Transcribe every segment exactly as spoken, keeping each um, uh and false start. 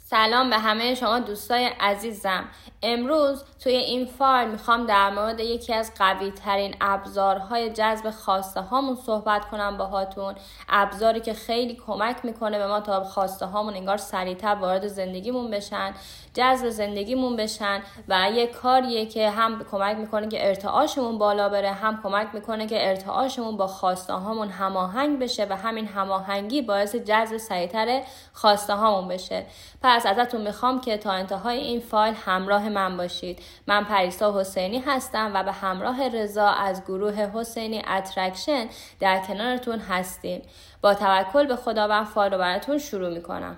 سلام به همه شما دوستای عزیزم. امروز توی این فایل میخوام در مورد یکی از قوی ترین ابزارهای جذب خواسته هامون صحبت کنم باهاتون. ابزاری که خیلی کمک میکنه به ما تا خواسته هامون انگار سریعتر وارد زندگیمون بشن، جذب زندگیمون بشن و یه کاریه که هم کمک میکنه که ارتعاشمون بالا بره، هم کمک میکنه که ارتعاشمون با خواسته هامون هماهنگ بشه و همین هماهنگی باعث جذب سریعتر خواسته هامون بشه. پس ازتون میخوام که تا انتهای این فایل همراه من باشید. من پریسا حسینی هستم و به همراه رضا از گروه حسینی اترکشن در کنارتون هستیم. با توکل به خداوند فایل رو براتون شروع میکنم.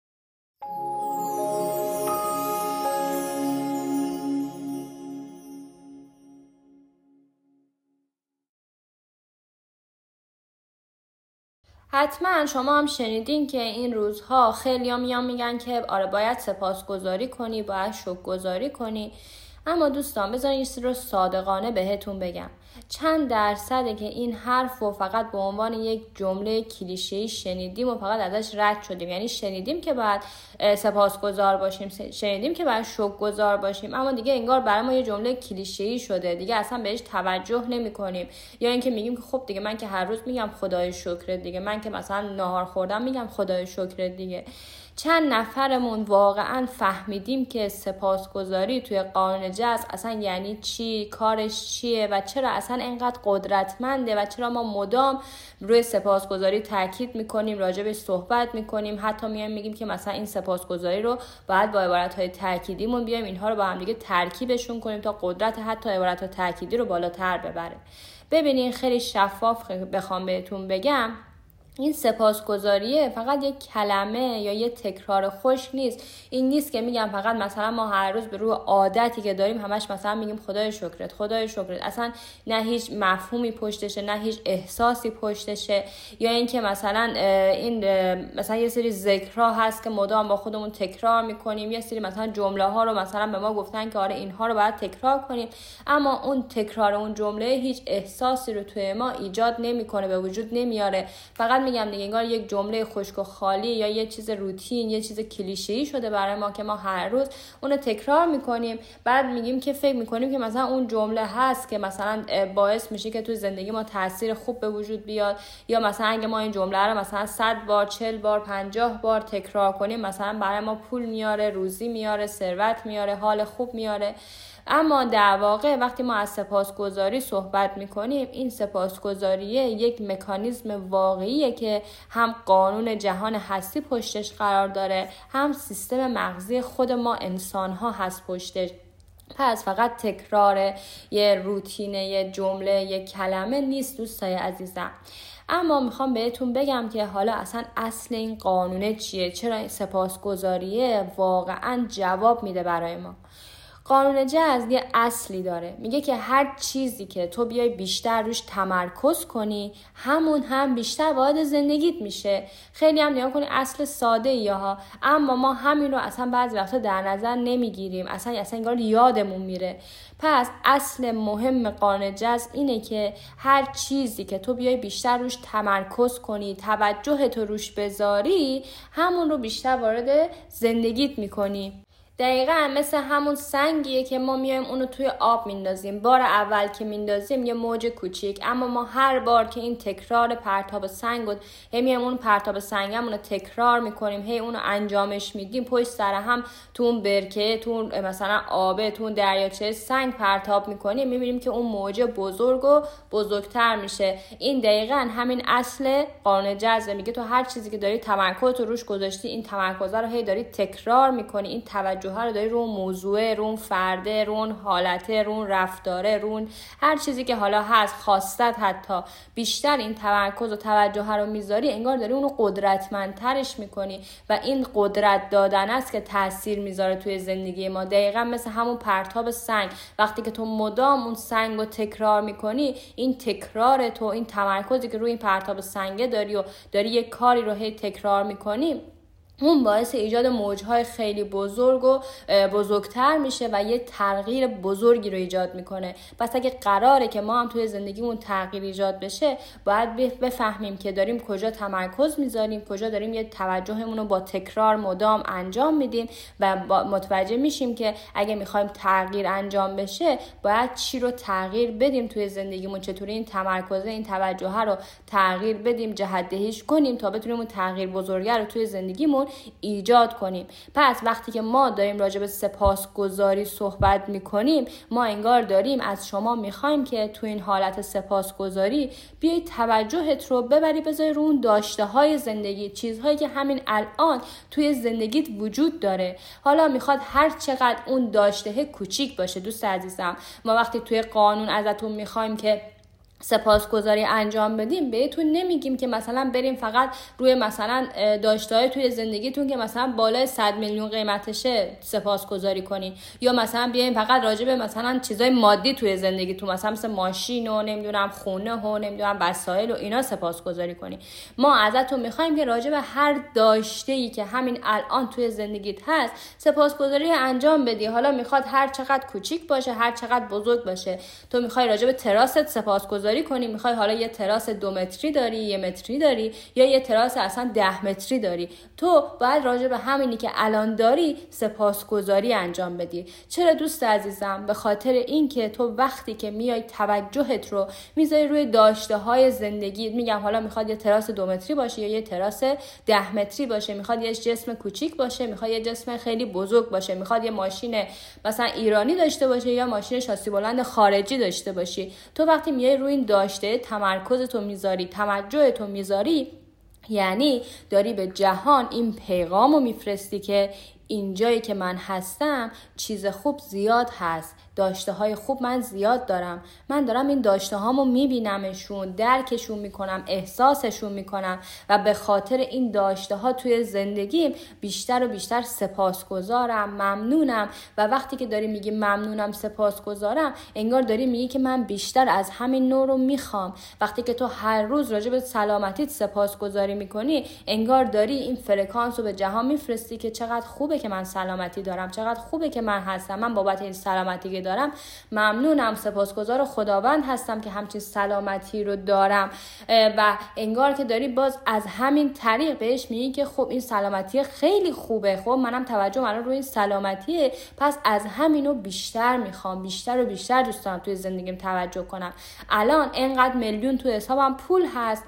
حتما شما هم شنیدین که این روزها خیلی هم میان میگن که آره باید سپاسگزاری کنی، باید شکرگزاری کنی. اما دوستان بذارین یه چیزی رو صادقانه بهتون بگم. چند درصده که این حرف رو فقط به عنوان یک جمله کلیشه‌ای شنیدیم و فقط ازش رد شدیم. یعنی شنیدیم که باید سپاسگزار باشیم، شنیدیم که باید شکرگزار باشیم، اما دیگه انگار برای ما یه جمله کلیشه‌ای شده، دیگه اصلا بهش توجه نمی‌کنیم. یا اینکه میگیم که خب دیگه من که هر روز میگم خدای شکرت دیگه، من که مثلا ناهار خوردم میگم خدای شکرت دیگه. چند نفرمون واقعا فهمیدیم که سپاسگزاری توی قانون جذب اصلا یعنی چی، کارش چیه و چرا اصلا اینقدر قدرتمنده و چرا ما مدام روی سپاسگزاری تاکید میکنیم، راجبش صحبت میکنیم، حتی میایم میگیم که مثلا این سپاسگزاری رو باید با عبارت‌های تاکیدیمون بیایم اینها رو با هم دیگه ترکیبشون کنیم تا قدرت حتی عبارت‌های تاکیدی رو بالاتر ببره. ببینین خیلی شفاف بخوام بهتون بگم، این سپاسگزاریه فقط یک کلمه یا یه تکرار خشک نیست. این نیست که میگم فقط مثلا ما هر روز به روی عادتی که داریم همش مثلا میگیم خدای شکرت خدای شکرت، اصلا نه هیچ مفهومی پشتشه، نه هیچ احساسی پشتشه. یا اینکه مثلا این مثلا یه سری ذکرها هست که مدام با خودمون تکرار میکنیم، یه سری مثلا جمله ها رو مثلا به ما گفتن که آره اینها رو باید تکرار کنیم، اما اون تکرار اون جمله هیچ احساسی رو توی ما ایجاد نمیکنه، به وجود نمیاره. فقط میگم دیگه انگار یک جمله خشک و خالی یا یه چیز روتین، یه چیز کلیشه‌ای شده برای ما که ما هر روز اون تکرار میکنیم. بعد میگیم که فکر میکنیم که مثلا اون جمله هست که مثلا باعث میشه که توی زندگی ما تاثیر خوب به وجود بیاد، یا مثلا اگه ما این جمله رو مثلا صد بار، چهل بار، پنجاه بار تکرار کنیم مثلا برای ما پول میاره، روزی میاره، ثروت میاره، حال خوب میاره. اما در واقع وقتی ما از سپاسگزاری صحبت میکنیم، این سپاسگزاریه یک مکانیزم واقعیه که هم قانون جهان هستی پشتش قرار داره، هم سیستم مغزی خود ما انسان ها هست پشتش. پس فقط تکرار یه روتینه، یه جمله، یه کلمه نیست دوستای عزیزم. اما میخوام بهتون بگم که حالا اصلا اصل این قانونه چیه، چرا سپاسگزاریه واقعا جواب میده برای ما. قانون جذب یه اصلی داره، میگه که هر چیزی که تو بیای بیشتر روش تمرکز کنی همون هم بیشتر وارد زندگیت میشه. خیلی هم نگاه کنی اصل ساده ایه ها، اما ما همین رو اصلا بعضی وقتا در نظر نمیگیریم، اصلا اصلا انگار یادمون میره. پس اصل مهم قانون جذب اینه که هر چیزی که تو بیای بیشتر روش تمرکز کنی، توجه تو روش بذاری، همون رو بیشتر وارد زندگیت میکنی. دقیقاً مثل همون سنگیه که ما میایم اونو توی آب میندازیم. بار اول که میندازیم یه موج کوچیک، اما ما هر بار که این تکرار پرتاب سنگ رو هی میایم اون پرتاب سنگمون رو تکرار میکنیم، هی اونو انجامش میدیم، پشت سر هم تو اون برکه، تو اون مثلا آبه، تو اون دریاچه سنگ پرتاب میکنیم، میبینیم که اون موج بزرگ و بزرگتر میشه. این دقیقاً همین اصل قانون جذب، میگه تو هر چیزی که داری تمرکز روش گذاشتی، این تمرکز رو هی داری تکرار میکنی، این توجه رو داری رو موضوع، رو فرده، رو حالته، رو رفتاره، رو هر چیزی که حالا هست، خواستت، حتی بیشتر این تمرکز و توجه رو میذاری، انگار داری اونو قدرتمندترش میکنی و این قدرت دادن است که تاثیر میذاره توی زندگی ما. دقیقاً مثل همون پرتاب سنگ، وقتی که تو مدام اون سنگ رو تکرار میکنی، این تکرار تو، این تمرکزی که روی این پرتاب سنگه داری و داری یک کاری رو هی تکرار میکنی، اون باعث ایجاد موجهای خیلی بزرگ و بزرگتر میشه و یه تغییر بزرگی رو ایجاد میکنه. پس اگه قراره که ما هم توی زندگیمون تغییر ایجاد بشه، باید بفهمیم که داریم کجا تمرکز میذاریم، کجا داریم یه توجهمون رو با تکرار مدام انجام میدیم و متوجه میشیم که اگه میخوایم تغییر انجام بشه باید چی رو تغییر بدیم توی زندگیمون، چطوری این تمرکز، این توجه رو تغییر بدیم، جهت‌دهیش کنیم تا بتونیم اون تغییر بزرگ رو توی زندگیمون ایجاد کنیم. پس وقتی که ما داریم راجع به سپاسگزاری صحبت میکنیم، ما انگار داریم از شما میخوایم که تو این حالت سپاسگزاری بیای توجهت رو ببری بذاری رو اون داشته های زندگی، چیزهایی که همین الان توی زندگیت وجود داره. حالا میخواد هر چقدر اون داشته کوچیک باشه. دوست عزیزم، ما وقتی توی قانون ازتون میخوایم که سپاسگزاری انجام بدیم، بهتون نمیگیم که مثلا بریم فقط روی مثلا داشته‌های توی زندگیتون که مثلا بالای صد میلیون قیمتشه سپاسگزاری کنین، یا مثلا بیایم فقط راجع به مثلا چیزای مادی توی زندگیتون مثلا مثل ماشین و نمیدونم خونه و نمیدونم وسایل و اینا سپاسگزاری کنین. ما ازتون میخوایم که راجع به هر داشته‌ای که همین الان توی زندگیت هست سپاسگزاری انجام بدی. حالا میخواد هر چقدر کوچیک باشه، هر چقدر بزرگ باشه. تو میخوای راجع به تراست سپاسگزاری کنی، میخوای حالا یه تراس دو متری داری، یه متری داری، یا یه تراس اصلا ده متری داری، تو باید راجع به همینی که الان داری سپاسگزاری انجام بدی. چرا دوست عزیزم؟ به خاطر اینکه تو وقتی که میای توجهت رو میذاری روی داشته های زندگی، میگم حالا میخواد یه تراس دو متری باشه یا یه تراس ده متری باشه، میخواد یه جسم کوچیک باشه، میخواد یه جسم خیلی بزرگ باشه، میخواد یه ماشین مثلا ایرانی داشته باشه یا ماشین شاسی بلند خارجی داشته باشی، تو وقتی میای روی این داشته تمرکزتو میذاری، توجهتو میذاری، یعنی داری به جهان این پیغامو میفرستی که اینجایی که من هستم چیز خوب زیاد هست، داشته های خوب من زیاد دارم، من دارم این داشته هامو میبینمشون، درکشون میکنم، احساسشون میکنم و به خاطر این داشته ها توی زندگیم بیشتر و بیشتر سپاسگزارم، ممنونم. و وقتی که داری میگی ممنونم، سپاسگزارم، انگار داری میگی که من بیشتر از همین نوع رو میخوام. وقتی که تو هر روز راجع به سلامتیت سپاسگزاری میکنی، انگار داری این فرکانس رو به جهان میفرستی که چقدر خوبه که من سلامتی دارم، چقدر خوبه که من هستم، من بابت این سلامتی که دارم ممنونم، سپاسگزار خداوند هستم که همچین سلامتی رو دارم. و انگار که داری باز از همین طریق بهش میگی که خب این سلامتی خیلی خوبه، خب منم توجه الان روی این سلامتیه، پس از همینو بیشتر میخوام، بیشتر و بیشتر دوست دارم توی زندگیم توجه کنم. الان اینقدر میلیون تو حسابم پول هست،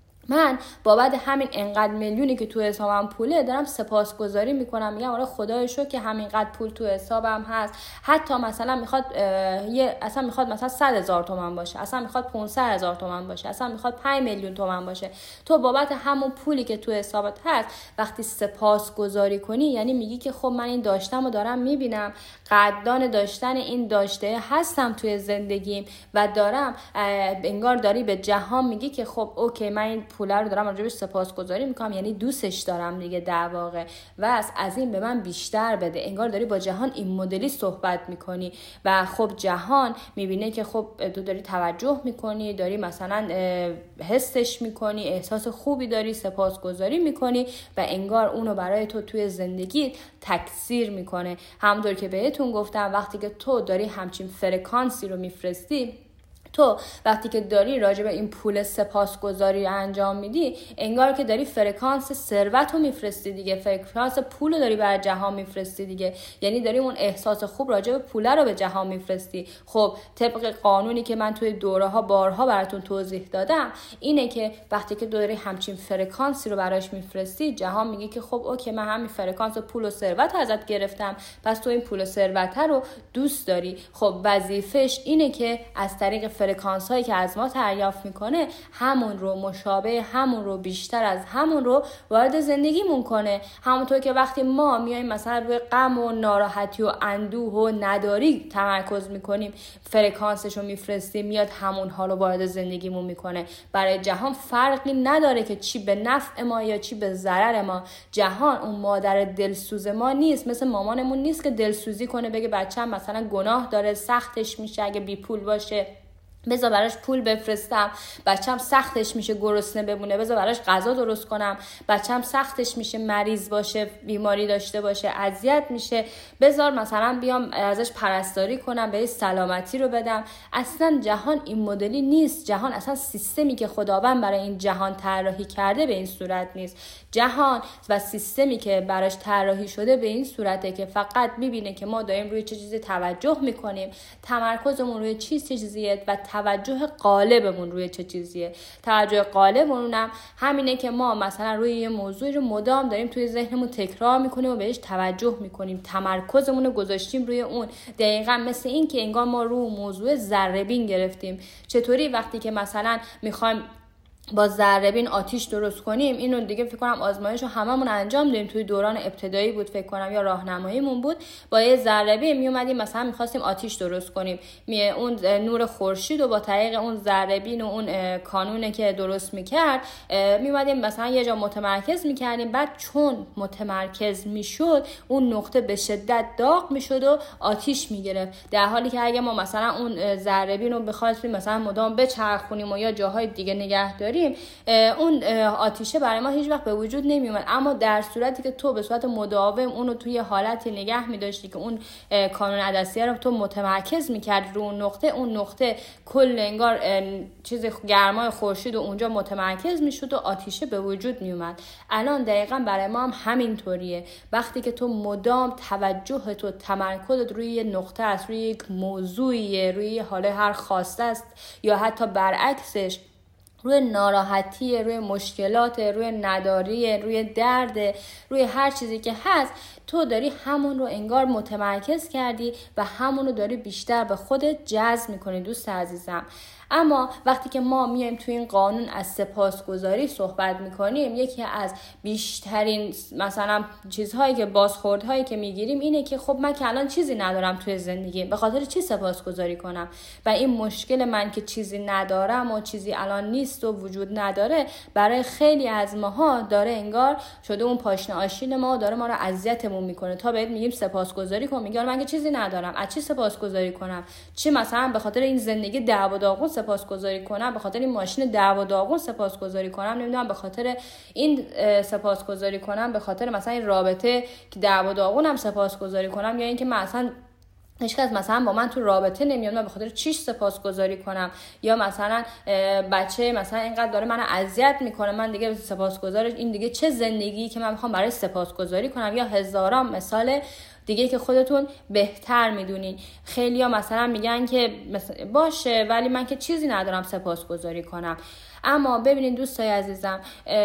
من بابت همین انقدر میلیونی که تو حسابم پوله دارم سپاسگزاری میکنم، میگم آره خدای شکر که همینقدر پول تو حسابم هست. حتی مثلا میخواد یه اصلا میخواد مثلا صد هزار تومان باشه، اصلا میخواد پانصد هزار تومان باشه، اصلا میخواد پنج میلیون تومان باشه، تو بابت همون پولی که تو حسابت هست وقتی سپاسگزاری کنی، یعنی میگی که خب من این داشتمو دارم میبینم، قدردان داشتن این داشته هستم توی زندگیم و دارم، انگار داری به جهان میگی که خب اوکی من این پوله رو دارم راجبش سپاسگزاری میکنم، یعنی دوستش دارم دیگه در واقع و از از این به من بیشتر بده. انگار داری با جهان این مدلی صحبت میکنی و خب جهان میبینه که خب تو داری توجه میکنی، داری مثلا حسش میکنی، احساس خوبی داری، سپاسگزاری میکنی و انگار اونو برای تو توی زندگی تکثیر میکنه. همونطور که بهتون گفتم وقتی که تو داری همچین فرکانسی رو میفرستی، تو وقتی که داری راجع به این پول سپاسگزاری انجام میدی، انگار که داری فرکانس ثروت رو میفرستی دیگه، فرکانس پول رو داری بر جهان میفرستی دیگه، یعنی داری اون احساس خوب راجع به پول رو به جهان میفرستی. خب طبق قانونی که من توی دوره ها بارها براتون توضیح دادم اینه که وقتی که داری همچین فرکانسی رو براش میفرستی، جهان میگه که خب اوکی من همین فرکانس پول و ثروت ازت گرفتم، پس تو این پول و ثروت رو دوست داری. خب وظیفش اینه که از طریق فرکانس هایی که از ما دریافت میکنه همون رو مشابه همون رو بیشتر از همون رو وارد زندگیمون کنه. همونطور که وقتی ما میایم مثلا روی غم و ناراحتی و اندوه و نداری تمرکز میکنیم، فرکانسش رو میفرستیم، میاد همون حالو وارد زندگیمون میکنه. برای جهان فرقی نداره که چی به نفع ما یا چی به ضرر ما. جهان اون مادر دلسوز ما نیست، مثل مامانمون نیست که دلسوزی کنه بگه بچه‌م مثلا گناه داره، سختش میشه اگه بی پول باشه، بذار براش پول بفرستم، بچه‌م سختش میشه گرسنه بمونه، بذار براش غذا درست کنم، بچه‌م سختش میشه مریض باشه، بیماری داشته باشه، اذیت میشه، بذار مثلا بیام ازش پرستاری کنم، بهش سلامتی رو بدم. اصلا جهان این مدلی نیست. جهان اصلا سیستمی که خداوند برای این جهان طراحی کرده به این صورت نیست. جهان و سیستمی که براش طراحی شده به این صورته که فقط میبینه که ما داریم روی چه چیزی توجه میکنیم، تمرکزمون روی چه چیزیه و توجه قالبمون روی چه چیزیه. توجه قالبمون هم همینه که ما مثلا روی یه موضوعی رو مدام داریم توی ذهنمون تکرار میکنیم و بهش توجه میکنیم، تمرکزمون رو گذاشتیم روی اون. دقیقاً مثل این که انگار ما رو موضوع ذره بین گرفتیم. چطوری وقتی که مثلا میخوایم با ذره بین آتیش درست کنیم، اینو دیگه فکر کنم آزمایشو هممون انجام دادیم، توی دوران ابتدایی بود فکر کنم یا راهنماییمون بود، با یه ذره بین می اومدیم مثلا می‌خواستیم آتیش درست کنیم، می اون نور خورشید و با طریق اون ذره بین و اون کانونه که درست می‌کرد می اومدیم مثلا یه جا متمرکز می‌کردیم، بعد چون متمرکز میشد اون نقطه به شدت داغ میشد و آتیش می‌گرفت. در حالی که اگه ما مثلا اون ذره بین رو بخوایم مثلا مدام بچرخونیم و یا جاهای دیگه نگه داریم، اون آتیشه برای ما هیچ وقت به وجود نمی اومد. اما در صورتی که تو به صورت مداوم اونو توی حالتی نگه می داشتی که اون کانون عدسیه رو تو متمرکز می کردی رو اون نقطه، اون نقطه کل انگار چیز گرمای خورشید و اونجا متمرکز می شد و آتیشه به وجود می اومد. الان دقیقاً برای ما هم همین طوریه. وقتی که تو مدام توجه تو تمرکزت روی یه نقطه است، روی یک موضوعیه، روی حال هر خواسته است یا حتی برعکسش، روی ناراحتی، روی مشکلات، روی نداری، روی درد، روی هر چیزی که هست، تو داری همون رو انگار متمرکز کردی و همون رو داری بیشتر به خودت جذب میکنی دوست عزیزم. اما وقتی که ما میایم تو این قانون از سپاسگزاری صحبت میکنیم، یکی از بیشترین مثلا چیزهایی که بازخوردهایی که میگیریم اینه که خب من که الان چیزی ندارم توی زندگی، به خاطر چی سپاسگزاری کنم؟ و این مشکل من که چیزی ندارم و چیزی الان نیست و وجود نداره، برای خیلی از ماها داره انگار شده اون پاشنه آشیل ما، داره ما رو اذیتمون میکنه. تا بهت میگیم سپاسگزاری کن، میگم من که چیزی ندارم، از چی سپاسگزاری کنم؟ چی مثلا به خاطر این زندگی دعوا داغون سپاسگزاری کنم؟ به خاطر این ماشین دعوا داغون سپاسگزاری کنم؟ نمیدونم به خاطر این سپاسگزاری کنم، به خاطر مثلا این رابطه که دعوا داغونم سپاسگزاری کنم، یا اینکه مثلا هیچ کس مثلا با من تو رابطه نمیاد، من به خاطر چیش سپاسگزاری کنم؟ یا مثلا بچه مثلا اینقدر داره منو اذیت میکنه، من دیگه سپاسگزارش، این دیگه چه زندگی که من میخوام برای سپاسگزاری کنم؟ یا هزاران مثال دیگه که خودتون بهتر میدونین. خیلیا مثلا میگن که باشه ولی من که چیزی ندارم سپاسگزاری کنم. اما ببینین دوستای عزیزم،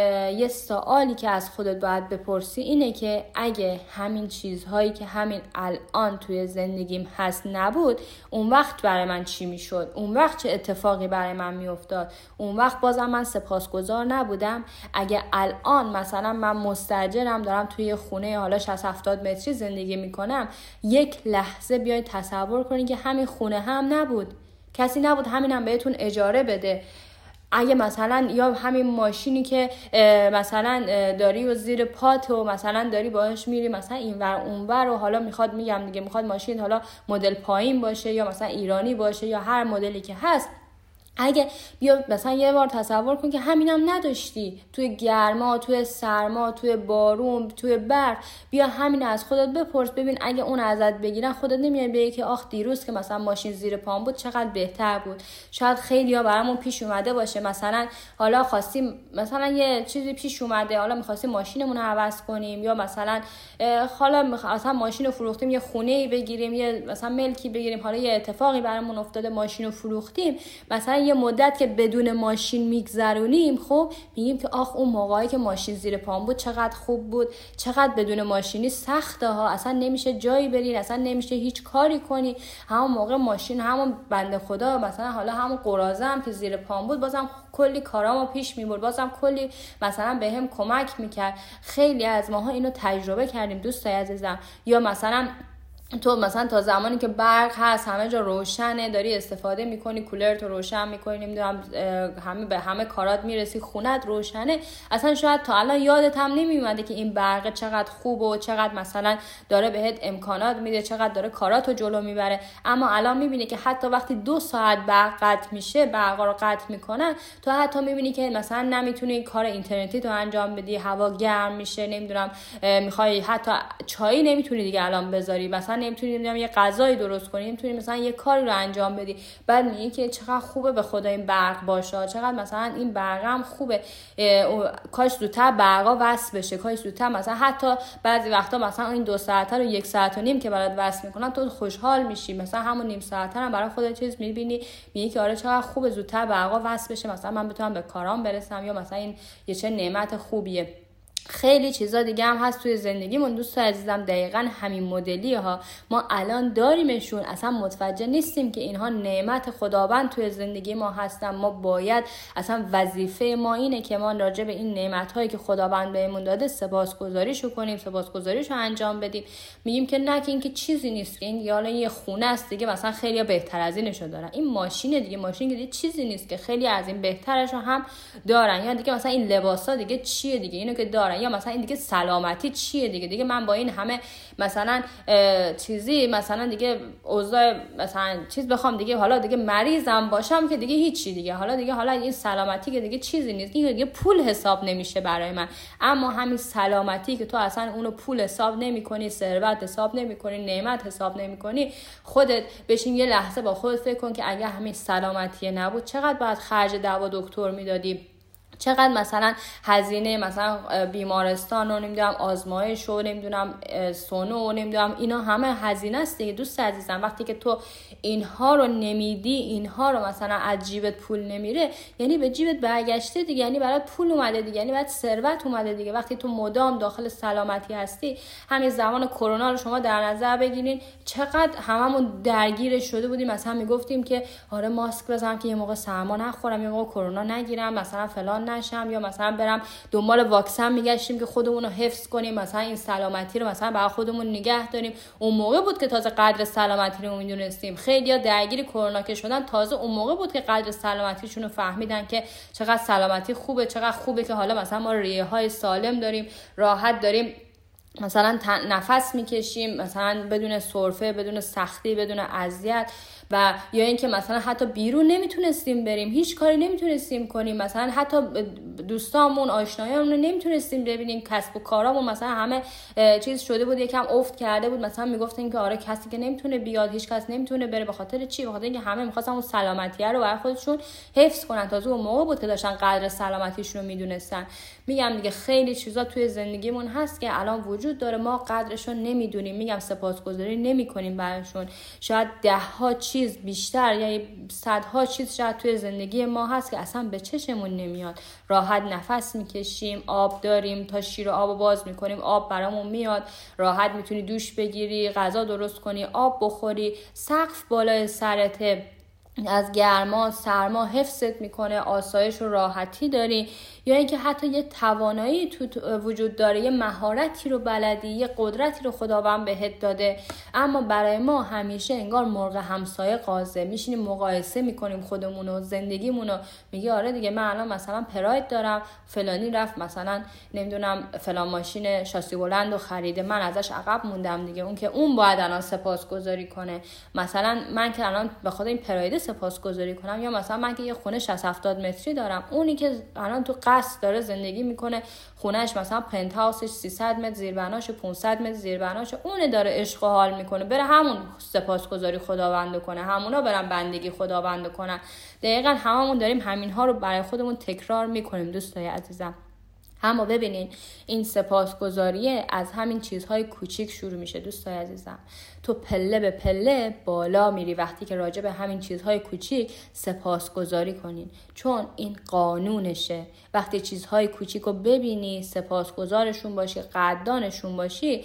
یه سوالی که از خودت باید بپرسی اینه که اگه همین چیزهایی که همین الان توی زندگیم هست نبود، اون وقت برای من چی میشد؟ اون وقت چه اتفاقی برای من میافتاد؟ اون وقت بازم من سپاسگزار نبودم؟ اگه الان مثلا من مستاجرم، دارم توی خونه حالا شصت هفتاد متری زندگی میکنم، یک لحظه بیاید تصور کنین که همین خونه هم نبود، کسی نبود همینم بهتون اجاره بده. اگه مثلا یا همین ماشینی که مثلا داری و زیر پات و مثلا داری باهاش میری مثلا اینور اونور و حالا میخواد، میگم دیگه، میخواد ماشین حالا مدل پایین باشه یا مثلا ایرانی باشه یا هر مدلی که هست، اگه بیا مثلا یه بار تصور کن که همینم نداشتی، توی گرما، توی سرما، توی بارون، توی برف، بیا همین از خودت بپرس ببین اگه اون ازت بگیرن خودت نمیای بگی که آخ دیروز که مثلا ماشین زیر پام بود چقدر بهتر بود؟ شاید خیلی‌ها برامون پیش اومده باشه مثلا حالا خواستیم مثلا یه چیزی پیش اومده، حالا می‌خواستیم ماشینمون رو عوض کنیم یا مثلا حالا مثلا ماشین رو فروختیم یه خونه‌ای بگیریم، یه مثلا ملکی بگیریم، حالا یه اتفاقی برامون افتاده ماشین رو فروختیم، مثلا یه مدت که بدون ماشین میگذرونیم، خب میگیم که آخ اون موقعی که ماشین زیر پام بود چقدر خوب بود، چقدر بدون ماشینی سخته ها، اصلا نمیشه جایی برین، اصلا نمیشه هیچ کاری کنی. همون موقع ماشین، همون بنده خدا مثلا حالا همون قرازه هم که زیر پام بود بازم کلی کارامو پیش میبرد، بازم کلی مثلا بهم کمک میکرد. خیلی از ماها اینو تجربه کردیم دوستای عزیزم. یا مثلا تو مثلا تا زمانی که برق هست، همه جا روشنه، داری استفاده میکنی، کولرت رو روشن میکنی، نمیدونم همه به همه کارات میرسی، خونت روشنه، اصلا شاید تا الان یادت هم نمیومده که این برق چقدر خوبه و چقدر مثلا داره بهت امکانات میده، چقدر داره کاراتو جلو میبره. اما الان میبینی که حتی وقتی دو ساعت برق قطع میشه، برق رو قطع میکنن، تو حتی میبینی که مثلا نمیتونی کار اینترنتی تو انجام بدی، هوا گرم میشه، نمیدونم میخوای حتی چای نمیتونی دیگه الان بذاری، مثلا نمیتونی یه غذایی درست کنی، نمیتونی مثلا یه کاری رو انجام بدی. بعد میگی که چقدر خوبه به خدا این برق باشه، چقدر مثلا این برق هم خوبه، کاش زودتر برقا وصل بشه، کاش زودتر مثلا حتی بعضی وقتا مثلا این دو ساعته رو یک ساعت و نیم که برات وصل میکنن تو خوشحال میشی، مثلا همون نیم ساعته هم برای خودت چیز میبینی، میگی که آره چقدر خوبه زودتر برقا وصل بشه، مثلا من بتونم به کارام برسم، یا مثلا این یه چه نعمت خوبیه. خیلی چیزا دیگه هم هست توی زندگیمون دوستان عزیزم، دقیقاً همین مدلی ها ما الان داریمشون، اصلا متوجه نیستیم که اینها نعمت خداوند توی زندگی ما هستن. ما باید اصلا وظیفه ما اینه که ما راجع به این نعمت هایی که خداوند بهمون داده سپاسگزاریشو کنیم، سپاسگزاریشو انجام بدیم. میگیم که نه که این که چیزی نیست، که این دیگه حالا یه خونه است دیگه، مثلا خیلی بهتر از اینشو دارن، این ماشینه دیگه، ماشین دیگه چیزی نیست که خیلی از این بهترشو هم دارن، یا دیگه مثلا این لباسا دیگه چیه دیگه اینو که دارن، یا مثلا این دیگه سلامتی چیه دیگه، دیگه من با این همه مثلا چیزی مثلا دیگه اوضاع مثلا چیز بخوام دیگه حالا دیگه مریضم باشم که دیگه هیچی دیگه، حالا دیگه حالا این سلامتی که دیگه چیزی نیست، این دیگه پول حساب نمیشه برای من. اما همین سلامتی که تو اصلا اونو پول حساب نمی‌کنی، ثروت حساب نمی‌کنی، نعمت حساب نمی‌کنی، خودت بشین یه لحظه با خودت فکر کن که اگه همین سلامتی نبود چقدر باید خرج دوا دکتر میدادی، چقدر مثلا هزینه مثلا بیمارستان و نمیدونم آزمایش و نمیدونم سونو و نمیدونم اینا همه هزینه است دیگه. دوست عزیزم وقتی که تو اینها رو نمیدی، اینها رو مثلا از جیبت پول نمیره، یعنی به جیبت برگشته دیگه، یعنی برات پول اومده دیگه، یعنی برات ثروت اومده دیگه. وقتی تو مدام داخل سلامتی هستی، همین زمان کرونا رو شما در نظر بگیرین، چقدر هممون درگیر شده بودیم، مثلا میگفتیم که آره ماسک بزنم که یه موقع سرما نخورم، یه موقع کرونا نگیرم، مثلا فلان نشم، یا مثلا برم دنبال واکسن میگشتیم که خودمون رو حفظ کنیم، مثلا این سلامتی رو مثلا برای خودمون نگه داریم. اون موقع بود که تازه قدر سلامتی رو میدونستیم. خیلی‌ها درگیر کرونا که شدن تازه اون موقع بود که قدر سلامتیشون رو فهمیدن که چقدر سلامتی خوبه، چقدر خوبه که حالا مثلا ما ریه‌های سالم داریم، راحت داریم مثلا نفس میکشیم، مثلا بدون سرفه، بدون سختی، بدون اذیت. و یا اینکه مثلا حتی بیرون نمیتونستیم بریم، هیچ کاری نمیتونستیم کنیم، مثلا حتی دوستامون، آشنایامون رو نمیتونستیم ببینیم، کسب و کارامون مثلا همه چیز شده بود، یکم افت کرده بود، مثلا میگفتن که آره کسی که نمیتونه بیاد، هیچ کس نمیتونه بره. به خاطر چی؟ به خاطر اینکه همه می‌خواستن اون سلامتی رو برای خودشون حفظ کنن. تازه اون موقع بود که داشتن قدر سلامتیشون رو میدونستن. میگم دیگه خیلی چیزا توی زندگیمون هست که الان وجود داره، ما قدرشون نمیدونیم، میگم سپاسگزاری نمی‌کنیم براشون. شاید ده ها چیز بیشتر یا صدها چیز شاید توی زندگی ما هست که اصلا به چشمون نمیاد. راحت نفس میکشیم، آب داریم، تا شیر و آب باز میکنیم آب برامون میاد، راحت میتونی دوش بگیری، غذا درست کنی، آب بخوری، سقف بالای سرته، از گرما سرما حفظت میکنه، آسایش و راحتی داری. یا اینکه حتی یه توانایی تو وجود داره، یه مهارتی رو بلدی، یه قدرتی رو خداوند بهت داده، اما برای ما همیشه انگار مرغ همسایه قاضه. میشینیم مقایسه میکنیم خودمونو، زندگیمونو، میگی آره دیگه من الان مثلا پراید دارم، فلانی رفت مثلا نمیدونم فلان ماشین شاسی بلند رو خریده، من ازش عقب موندم دیگه، اون که اون باید الان سپاسگزاری کنه. مثلا من که الان به خاطر این پراید سپاسگزاری کنم، یا مثلا من که یه خونه شصت هفتاد متری دارم، اونی که الان تو قصر داره زندگی میکنه، خونهش مثلا پنت هاوسش سیصد متر زیربناشه، پانصد متر زیربناشه، اون داره عشق و حال میکنه، بره همون سپاسگزاری خداوند کنه، همونا برن بندگی خداوند کنن. دقیقاً هممون داریم همین ها رو برای خودمون تکرار میکنیم دوستای عزیزم. اما ببینین این سپاسگزاری از همین چیزهای کوچیک شروع میشه دوستای عزیزم. تو پله به پله بالا میری وقتی که راجع به همین چیزهای کوچیک سپاسگزاری کنین، چون این قانونشه. وقتی چیزهای کوچیک رو ببینی، سپاسگزارشون باشی، قدردانشون باشی،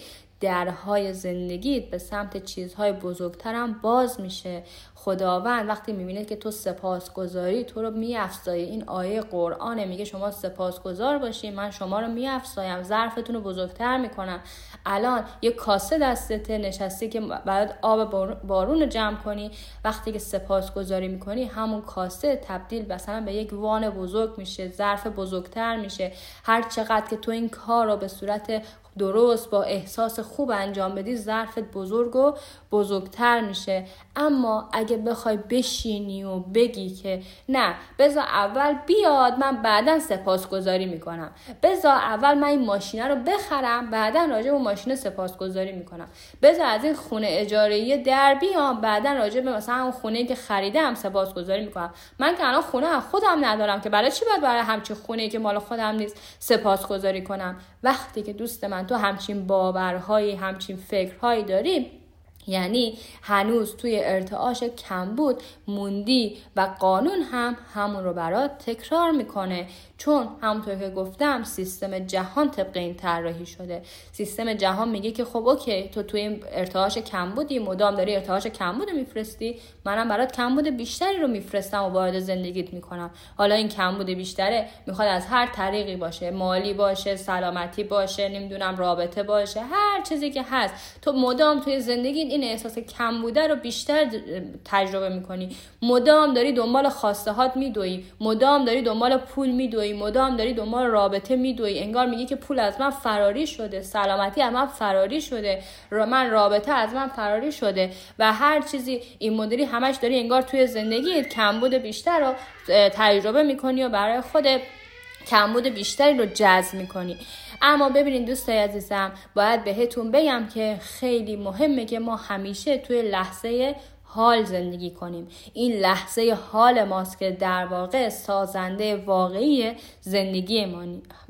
درهای زندگیت به سمت چیزهای بزرگتر هم باز میشه. خداوند وقتی میبینه که تو سپاسگزاری تو رو میافزایه. این آیه قرآنه، میگه شما سپاسگزار باشین من شما رو میافزایم، ظرفتون رو بزرگتر میکنم. الان یه کاسه دستته، نشستی که بعد آب بارون رو جمع کنی. وقتی که سپاسگزاری میکنی همون کاسه تبدیل مثلا به یک وان بزرگ میشه، ظرف بزرگتر میشه. هر چقدر که تو این کار رو به صورت درست با احساس خوب انجام بدی، ظرفت بزرگ و بزرگتر میشه. اما اگه بخوای بشینی و بگی که نه بذار اول بیاد من بعداً سپاسگزاری میکنم، بذار اول من این ماشینه رو بخرم بعداً راجع به ماشین سپاسگزاری میکنم، بذار از این خونه اجاره‌ای در بیام بعداً راجع به مثلا اون خونه‌ای که خریدم سپاسگزاری میکنم. من که الان خونه خودم ندارم که برای چی باید برای همچین خونه‌ای که مال خودم نیست سپاسگزاری کنم؟ وقتی که دوست من تو همچین باورهایی همچین فکرهایی داری، یعنی هنوز توی ارتعاش کمبود موندی و قانون هم همون رو برات تکرار میکنه. چون همونطور که گفتم سیستم جهان طبق این طراحی شده. سیستم جهان میگه که خب اوکی تو توی این ارتعاش کمبودی، مدام داری ارتعاش کمبود میفرستی، منم برات کمبود بیشتری رو میفرستم و وارد زندگیت میکنم. حالا این کمبود بیشتره میخواد از هر طریقی باشه، مالی باشه، سلامتی باشه، نمیدونم رابطه باشه، هر چیزی که هست، تو مدام توی زندگی این احساس کمبوده رو بیشتر تجربه میکنی. مدام داری دنبال خواسته هات میدوی، مدام داری دنبال پول میدوی، مدام داری دنبال رابطه میدوی. انگار میگی که پول از من فراری شده، سلامتی از من فراری شده، من رابطه از من فراری شده و هر چیزی این مدلی همش داری انگار توی زندگیت کمبود بیشتر رو تجربه میکنی و برای خودت کمبود بیشتری رو جذب میکنی. اما ببینید دوستای عزیزم، باید بهتون بگم که خیلی مهمه که ما همیشه توی لحظه حال زندگی کنیم. این لحظه حال ماست که در واقع سازنده واقعی زندگی ما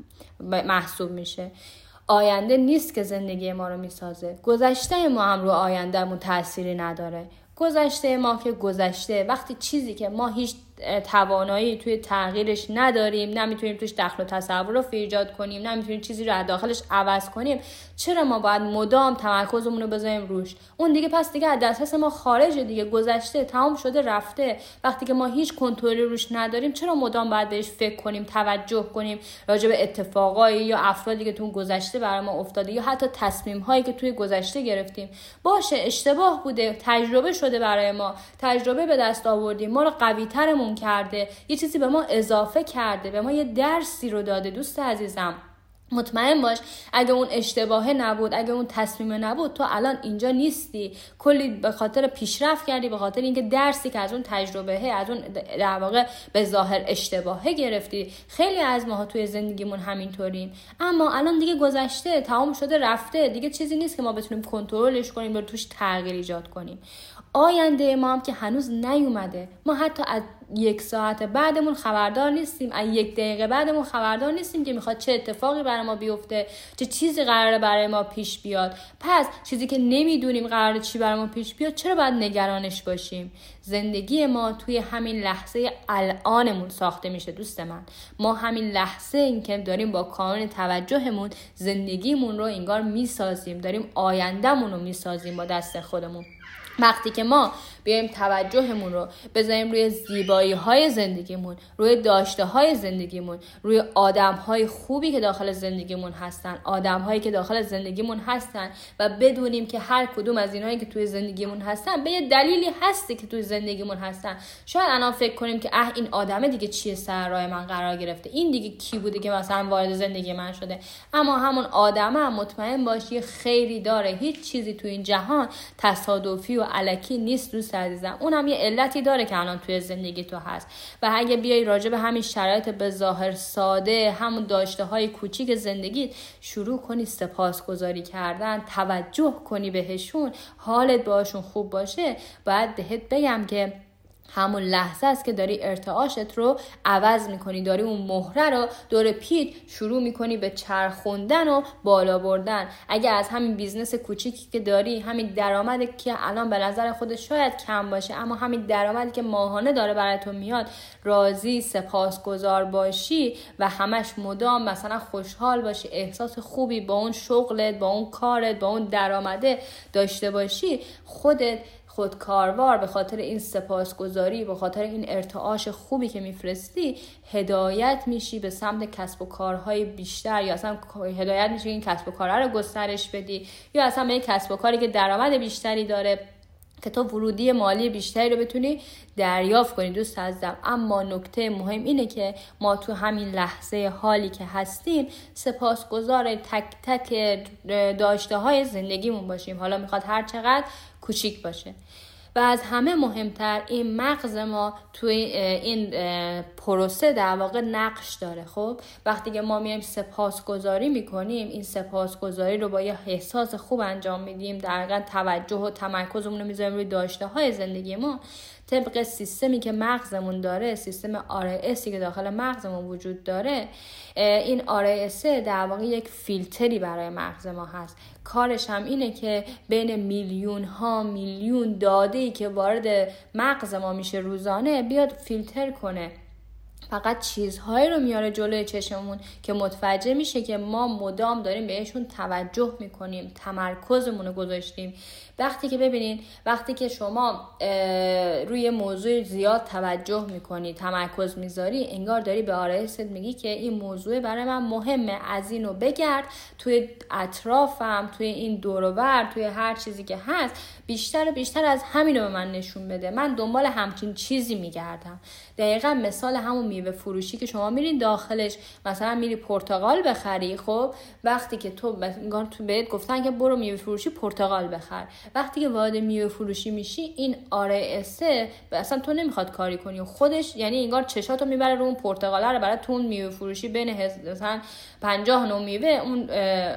محسوب میشه. آینده نیست که زندگی ما رو میسازه. گذشته ما هم رو آیندهمون تأثیری نداره. گذشته ما که گذشته، وقتی چیزی که ما هیچ توانایی توی تغییرش نداریم، نمیتونیم توش دخل و تصرف ایجاد کنیم، نمیتونیم چیزی رو از داخلش عوض کنیم، چرا ما باید مدام تمرکزمون رو بذاریم روش؟ اون دیگه پس دیگه از دسترس ما خارجه دیگه، گذشته، تمام شده، رفته. وقتی که ما هیچ کنترلی روش نداریم، چرا مدام باید بهش فکر کنیم، توجه کنیم راجع به اتفاقایی یا افرادی که تو گذشته برای ما افتاده یا حتی تصمیم هایی که توی گذشته گرفتیم؟ باشه اشتباه بوده، تجربه شده برای ما، تجربه به دست آوردیم، ما رو قوی ترمون کرده، یه چیزی به ما اضافه کرده، به ما یه درسی رو داده. دوست عزیزم مطمئن باش اگه اون اشتباهه نبود، اگه اون تصمیمه نبود، تو الان اینجا نیستی. کلی به خاطر پیشرفت کردی، به خاطر اینکه درسی که از اون تجربه، از اون در واقع به ظاهر اشتباهه گرفتی. خیلی از ماها توی زندگیمون همینطوریم، اما الان دیگه گذشته، تمام شده، رفته، دیگه چیزی نیست که ما بتونیم کنترلش کنیم و توش تغییر ایجاد کنیم. آینده ما هم که هنوز نیومده. ما حتی از یک ساعت بعدمون خبردار نیستیم، از یک دقیقه بعدمون خبردار نیستیم که میخواد چه اتفاقی برای ما بیفته، چه چیزی قراره برای ما پیش بیاد. پس چیزی که نمیدونیم قراره چی برای ما پیش بیاد، چرا باید نگرانش باشیم؟ زندگی ما توی همین لحظه الانمون ساخته میشه دوست من. ما همین لحظه این که داریم با کانون توجهمون زندگیمون رو انگار میسازیم، داریم آیندهمون رو میسازیم با دست خودمون. وقتی که ما بیایم توجهمون رو بذاریم روی زیبایی های زندگیمون، روی داشته های زندگیمون، روی آدم های خوبی که داخل زندگیمون هستن، آدم هایی که داخل زندگیمون هستن و بدونیم که هر کدوم از اینهایی که توی زندگیمون هستن به یه دلیلی هستی که توی زندگیمون هستن. شاید الان فکر کنیم که اه این آدمه دیگه چیه سر راه من قرار گرفته، این دیگه کی بوده که مثلا وارد زندگی من شده، اما همون آدمه هم مطمئن باشی خیری داره. هیچ چیزی توی این جهان تصادفی و الکی نیست دوست عزیزم، اونم یه علتی داره که الان توی زندگی تو هست. و اگه بیای راجع به همین شرایط به ظاهر ساده، همون داشته های کوچیک زندگی شروع کنی سپاسگزاری کردن، توجه کنی بهشون، حالت باشون خوب باشه، باید بهت بگم که همون لحظه است که داری ارتعاشت رو عوض میکنی، داری اون مهره رو دور پیت شروع میکنی به چرخوندن و بالا بردن. اگه از همین بیزنس کوچیکی که داری، همین درآمدی که الان به نظر خودت شاید کم باشه، اما همین درآمدی که ماهانه داره برای تو میاد، راضی سپاسگزار باشی و همش مدام مثلا خوشحال باشی، احساس خوبی با اون شغلت، با اون کارت، با اون درآمده داشته باشی، خودت خودکاروار به خاطر این سپاسگزاری، به خاطر این ارتعاش خوبی که میفرستی، هدایت میشی به سمت کسب و کارهای بیشتر، یا اصلا هدایت میشی این کسب و کارها رو گسترش بدی، یا اصلا به این کسب و کاری که درآمد بیشتری داره که تو ورودی مالی بیشتری رو بتونی دریافت کنی. دوست عزیزم، اما نکته مهم اینه که ما تو همین لحظه حالی که هستیم سپاسگزار تک تک داشته های زندگیمون باشیم، حالا میخواد هر چقدر کوچیک باشه. و از همه مهمتر این مغز ما توی این پروسه در واقع نقش داره. خب وقتی که ما میایم سپاسگزاری میکنیم، این سپاسگزاری رو با یه احساس خوب انجام میدیم، در واقع توجه و تمرکزمون رو میذاریم روی داشته های زندگی ما، طبق سیستمی که مغزمون داره، سیستم آر اس که داخل مغزمون وجود داره. این آر اس در واقع یک فیلتری برای مغز ما هست. کارش هم اینه که بین میلیون ها میلیون داده‌ای که وارد مغز ما میشه روزانه بیاد فیلتر کنه، فقط چیزهایی رو میاره جلوی چشممون که متوجه میشه که ما مدام داریم بهشون توجه میکنیم، تمرکزمون رو گذاشتیم. وقتی که ببینین، وقتی که شما روی موضوع زیاد توجه میکنی، تمرکز میذاری، انگار داری به آرایست میگی که این موضوع برای من مهمه، از اینو بگرد توی اطرافم، توی این دور و بر، توی هر چیزی که هست بیشتر و بیشتر از همین رو به من نشون بده، من دنبال همچین چیزی میگردم. دقیقا مثال همون میوه فروشی که شما میرین داخلش مثلا میری پرتقال بخری، خب وقتی که تو انگار تو بهت گفتن که برو میوه فروشی پرتقال بخر، وقتی که وارد میوه فروشی میشی این آر اس اصلا تو نمیخواد کاری کنی و خودش، یعنی انگار چشاتو میبره رو اون پرتقاله رو برای تو اون میوه فروشی بین مثلا پنجاه نوع میوه اون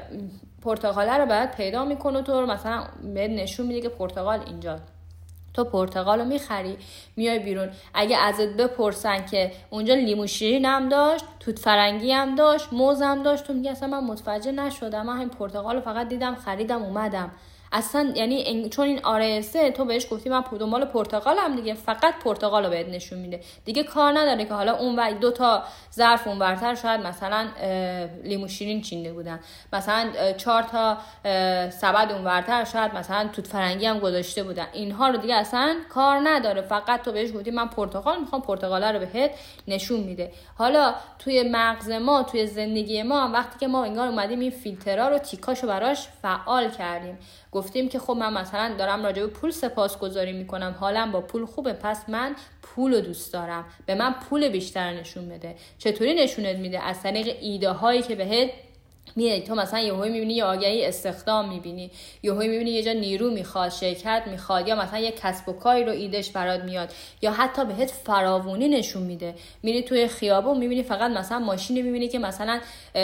پرتقاله رو بعد پیدا میکنه، تو مثلا بهت نشون میده که پرتقال اینجا. تو پرتقال رو میخری، میای بیرون، اگه ازت بپرسن که اونجا لیمو شیرین هم داشت، توت فرنگی هم داشت، موز هم داشت، تو میگی اصلا من متوجه نشدم، من همین پرتقال رو فقط دیدم خریدم اومدم. اصلا یعنی چون این آر اس تو بهش گفتی من دنبال پرتقالم دیگه، فقط پرتقال رو بهت نشون میده، دیگه کار نداره که حالا اون و دو تا ظرف اون ورتر شاید مثلا لیمو شیرین چینده بودن، مثلا چهار تا سبد اون ورتر شاید مثلا توت فرنگی هم گذاشته بودن، اینها رو دیگه اصلا کار نداره، فقط تو بهش گفتی من پرتقال میخوام، پرتقاله رو بهت نشون میده. حالا توی مغز ما، توی زندگی ما، وقتی که ما انگار اومدیم این فیلترها رو تیکاشو براش فعال کردیم، گفتیم که خب من مثلا دارم راجع به پول سپاسگزاری میکنم، حالم با پول خوبه، پس من پول رو دوست دارم، به من پول بیشتر نشون بده. چطوری نشونت میده؟ از طریق ایده هایی که بهت میاد. تو مثلا یهویی میبینی یه آگهی استخدام میبینی، یهویی میبینی یه جا نیرو میخواد، شرکت میخواد، یا مثلا یه کسب و کاری رو ایدهش برات میاد، یا حتی بهت فراوانی نشون میده. میری توی خیابون میبینی فقط مثلا ماشینی میبینی که مثلا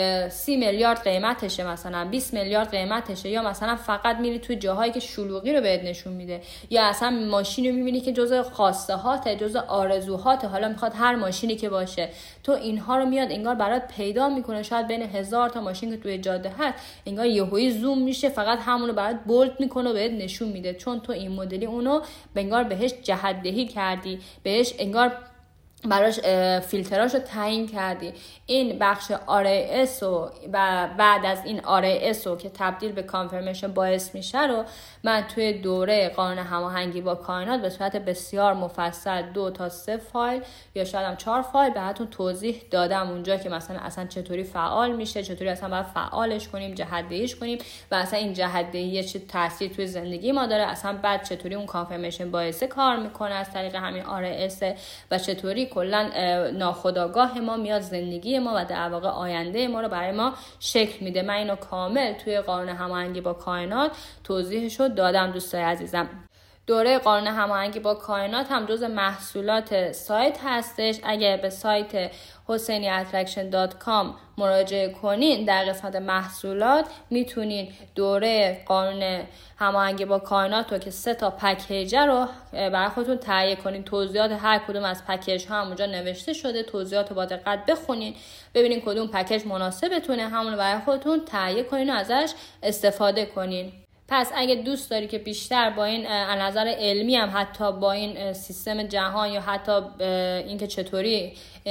سی میلیارد قیمتشه، مثلا بیست میلیارد قیمتشه، یا مثلا فقط میری توی جاهایی که شلوغی رو بهت نشون میده، یا اصلا ماشینی میبینی که جزء خواسته هاته، جزء آرزوهاته، حالا میخواد هر ماشینی که باشه، تو اینها رو میاد انگار برات پیدا میکنه. شاید بین هزار تا ماشین که توی جاده هست انگار یهویی زوم میشه، فقط همون رو برات بولد میکنه و بهت نشون میده، چون تو این مدلی اونو انگار بهش جهت دهی کردی، بهش انگار براش فیلتراشو تعیین کردی. این بخش آر اس و بعد از این آر اس که تبدیل به کانفرمیشن باعث میشه رو من توی دوره قانون هماهنگی با کائنات به صورت بسیار مفصل دو تا سه فایل یا شاید هم چهار فایل بهتون توضیح دادم اونجا که مثلا اصلا چطوری فعال میشه، چطوری اصلا باید فعالش کنیم، جهت دهیش کنیم و اصلا این جهت دهی چه تاثیر توی زندگی ما داره، اصلا بعد چطوری اون کانفرمیشن باعث کار میکنه از طریق همین آر اس و چطوری کلا ناخودآگاه ما میاد زندگی ما و در واقع آینده ما رو برای ما شکل میده. من اینو کامل توی قانون هماهنگی با کائنات توضیحشو دادم دوستای عزیزم. دوره قانون هماهنگی با کائنات هم جز محصولات سایت هستش. اگه به سایت حسینی اترکشن دات کام مراجعه کنین در قسمت محصولات میتونین دوره قانون هماهنگی با کائنات رو که سه تا پکیج رو برای خودتون تهیه کنین. توضیحات هر کدوم از پکیج ها هم اونجا نوشته شده، توضیحات رو با دقت بخونین ببینین کدوم پکیج مناسبتونه، همون رو برای خودتون تهیه کنین و ازش استفاده کنین. پس اگه دوست داری که بیشتر با این از نظر علمی هم حتی با این سیستم جهان یا حتی اینکه چطوری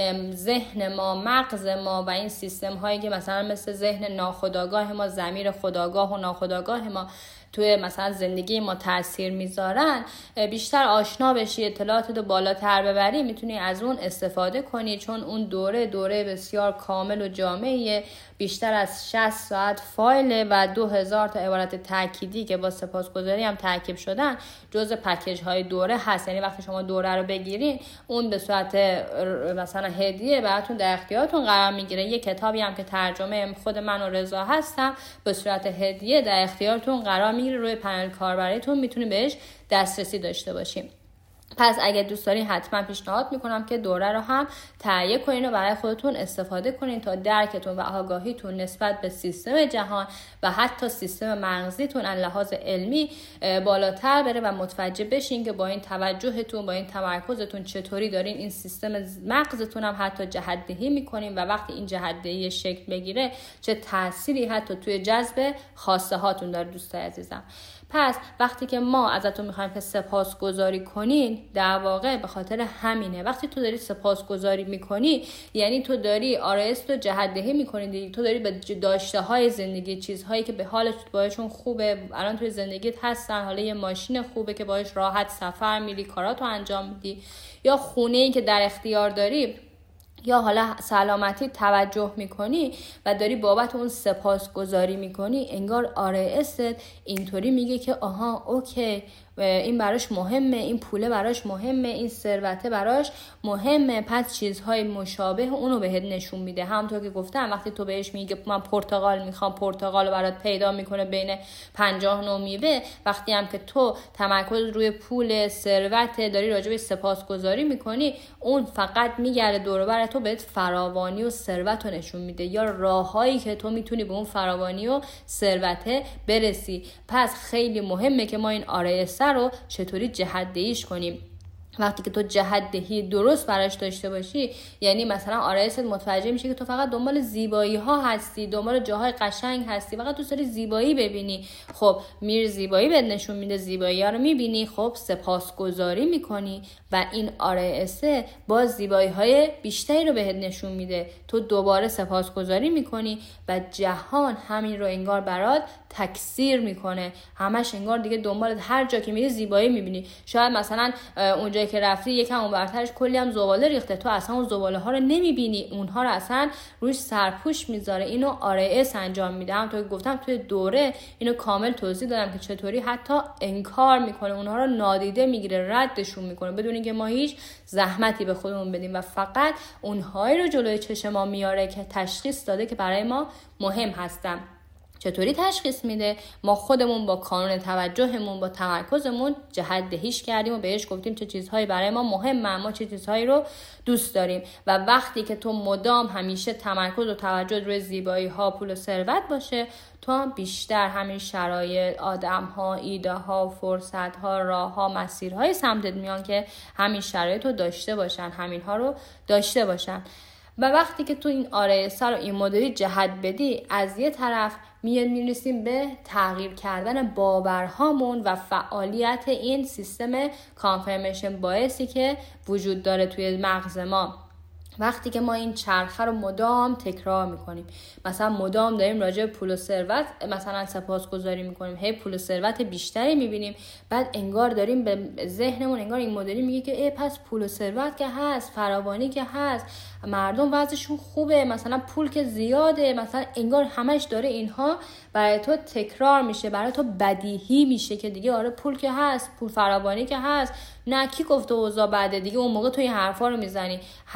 ذهن ما، مغز ما و این سیستم هایی که مثلا مثل ذهن ناخودآگاه ما، ضمیر خودآگاه و ناخودآگاه ما توی مثلا زندگی ما تاثیر میذارن، بیشتر آشنا بشی، اطلاعات رو بالاتر ببری، میتونی از اون استفاده کنی. چون اون دوره دوره بسیار کامل و جامعیه، بیشتر از شصت ساعت فایل و دو هزار تا عبارت تأکیدی که با سپاسگزاری هم ترکیب شدن جزء پکیج های دوره هست. یعنی وقتی شما دوره رو بگیرین اون به صورت مثلا هدیه براتون در اختیارتون قرار میگیره. یه کتابی هم که ترجمه خود من و رضا هستم به صورت هدیه در اختیارتون قرار میگیره، روی پنل کاربریتون میتونید بهش دسترسی داشته باشیم. پس اگه دوست دارین حتما پیشنهاد میکنم که دوره رو هم تهیه کنین و برای خودتون استفاده کنین تا درکتون و آگاهیتون نسبت به سیستم جهان و حتی سیستم مغزیتون از لحاظ علمی بالاتر بره و متوجه بشین که با این توجهتون، با این تمرکزتون چطوری دارین این سیستم مغزتون هم حتی جهت‌دهی میکنین و وقتی این جهت‌دهی شکل بگیره چه تأثیری حتی توی جذب خواسته هاتون داره. دوستای عزیزم، پس وقتی که ما ازتون میخوایم که سپاسگزاری کنین، در واقع به خاطر همینه. وقتی تو داری سپاسگزاری میکنی یعنی تو داری آرایش رو جهت‌دهی میکنی دیگه. تو داری به داشته های زندگی، چیزهایی که به حالت باهاشون خوبه، الان توی زندگیت هستن، حالا یه ماشین خوبه که باهاش راحت سفر میری، کاراتو انجام میدی، یا خونه‌ای که در اختیار داری، یا حالا سلامتی توجه میکنی و داری بابت اون سپاسگزاری میکنی، انگار آر است اینطوری میگه که آها اوکی این براش مهمه، این پوله براش مهمه، این ثروته براش مهمه، پس چیزهای مشابه اونو بهت نشون میده. همونطور که گفتم وقتی تو بهش میگه من پرتقال میخوام، پرتقال رو برات پیدا میکنه بین پنجاه نوع میوه. وقتی هم که تو تمرکز روی پول، ثروت داری، راجع به سپاسگزاری میکنی، اون فقط میگره دور و بر تو، بهت فراوانی و ثروت رو نشون میده یا راههایی که تو میتونی به اون فراوانی و ثروت برسی. پس خیلی مهمه که ما این آرایش رو چطوری جهت‌دهیش کنیم. وقتی که تو جهت‌دهی درست براش داشته باشی، یعنی مثلا آرایست متوجه میشه که تو فقط دنبال زیبایی ها هستی، دنبال جاهای قشنگ هستی، فقط دوست داری زیبایی ببینی. خب میر زیبایی بهت نشون میده، زیبایی ها رو میبینی، خب سپاسگزاری میکنی و این آرایست با زیبایی های بیشتری رو بهت نشون میده. تو دوباره سپاسگزاری میکنی و جهان همین رو انگار برات تکثیر میکنه. همش انگار دیگه دنبال هر جا که میری زیبایی میبینی. شاید مثلا اونجایی که رفتی یکم اونورترش کلی هم زباله ریخته، تو اصلا اون زباله ها رو نمیبینی، اونها رو اصلا روش سرپوش میذاره. اینو آر اس انجام میده. همونطور که گفتم توی دوره اینو کامل توضیح دادم که چطوری حتی انکار میکنه، اونها رو نادیده میگیره، ردشون میکنه بدون اینکه ما هیچ زحمتی به خودمون بدیم و فقط اونهایی رو جلوی چشم ما میاره که تشخیص داده که برای ما مهم هستن. چطوری تشخیص میده؟ ما خودمون با کانون توجهمون، با تمرکزمون جهت‌دهیش کردیم و بهش گفتیم چه چیزهایی برای ما مهمه، ما چه چیزهایی رو دوست داریم. و وقتی که تو مدام همیشه تمرکز و توجه روی زیبایی ها، پول و ثروت باشه، تو هم بیشتر همین شرایط، آدم ها، ایده ها، فرصت ها، راه ها، مسیرهای سمتت میان که همین شرایط رو داشته باشن، همین ها رو داشته باشن. و وقتی که تو این آرایسه رو این مدلی جهت بدی، از یه طرف میاد میرسیم به تغییر کردن باورهامون و فعالیت این سیستم کانفرمیشن بایسی که وجود داره توی مغز ما. وقتی که ما این چرخه رو مدام تکرار میکنیم، مثلا مدام داریم راجع به پول و ثروت مثلا سپاسگزاری میکنیم، هی پول و ثروت بیشتری میبینیم، بعد انگار داریم به ذهنمون انگار این مدلی میگه که ای پس پول و ثروت که هست، فراوانی که هست، مردم وضعشون خوبه، مثلا پول که زیاده، مثلا انگار همش داره اینها برای تو تکرار میشه، برای تو بدیهی میشه که دیگه آره پول که هست، پول فراوانی که هست، نه کی گفته اوضاع بعده دیگه، اون موقع تو این حرفا رو میزنی. هر کی به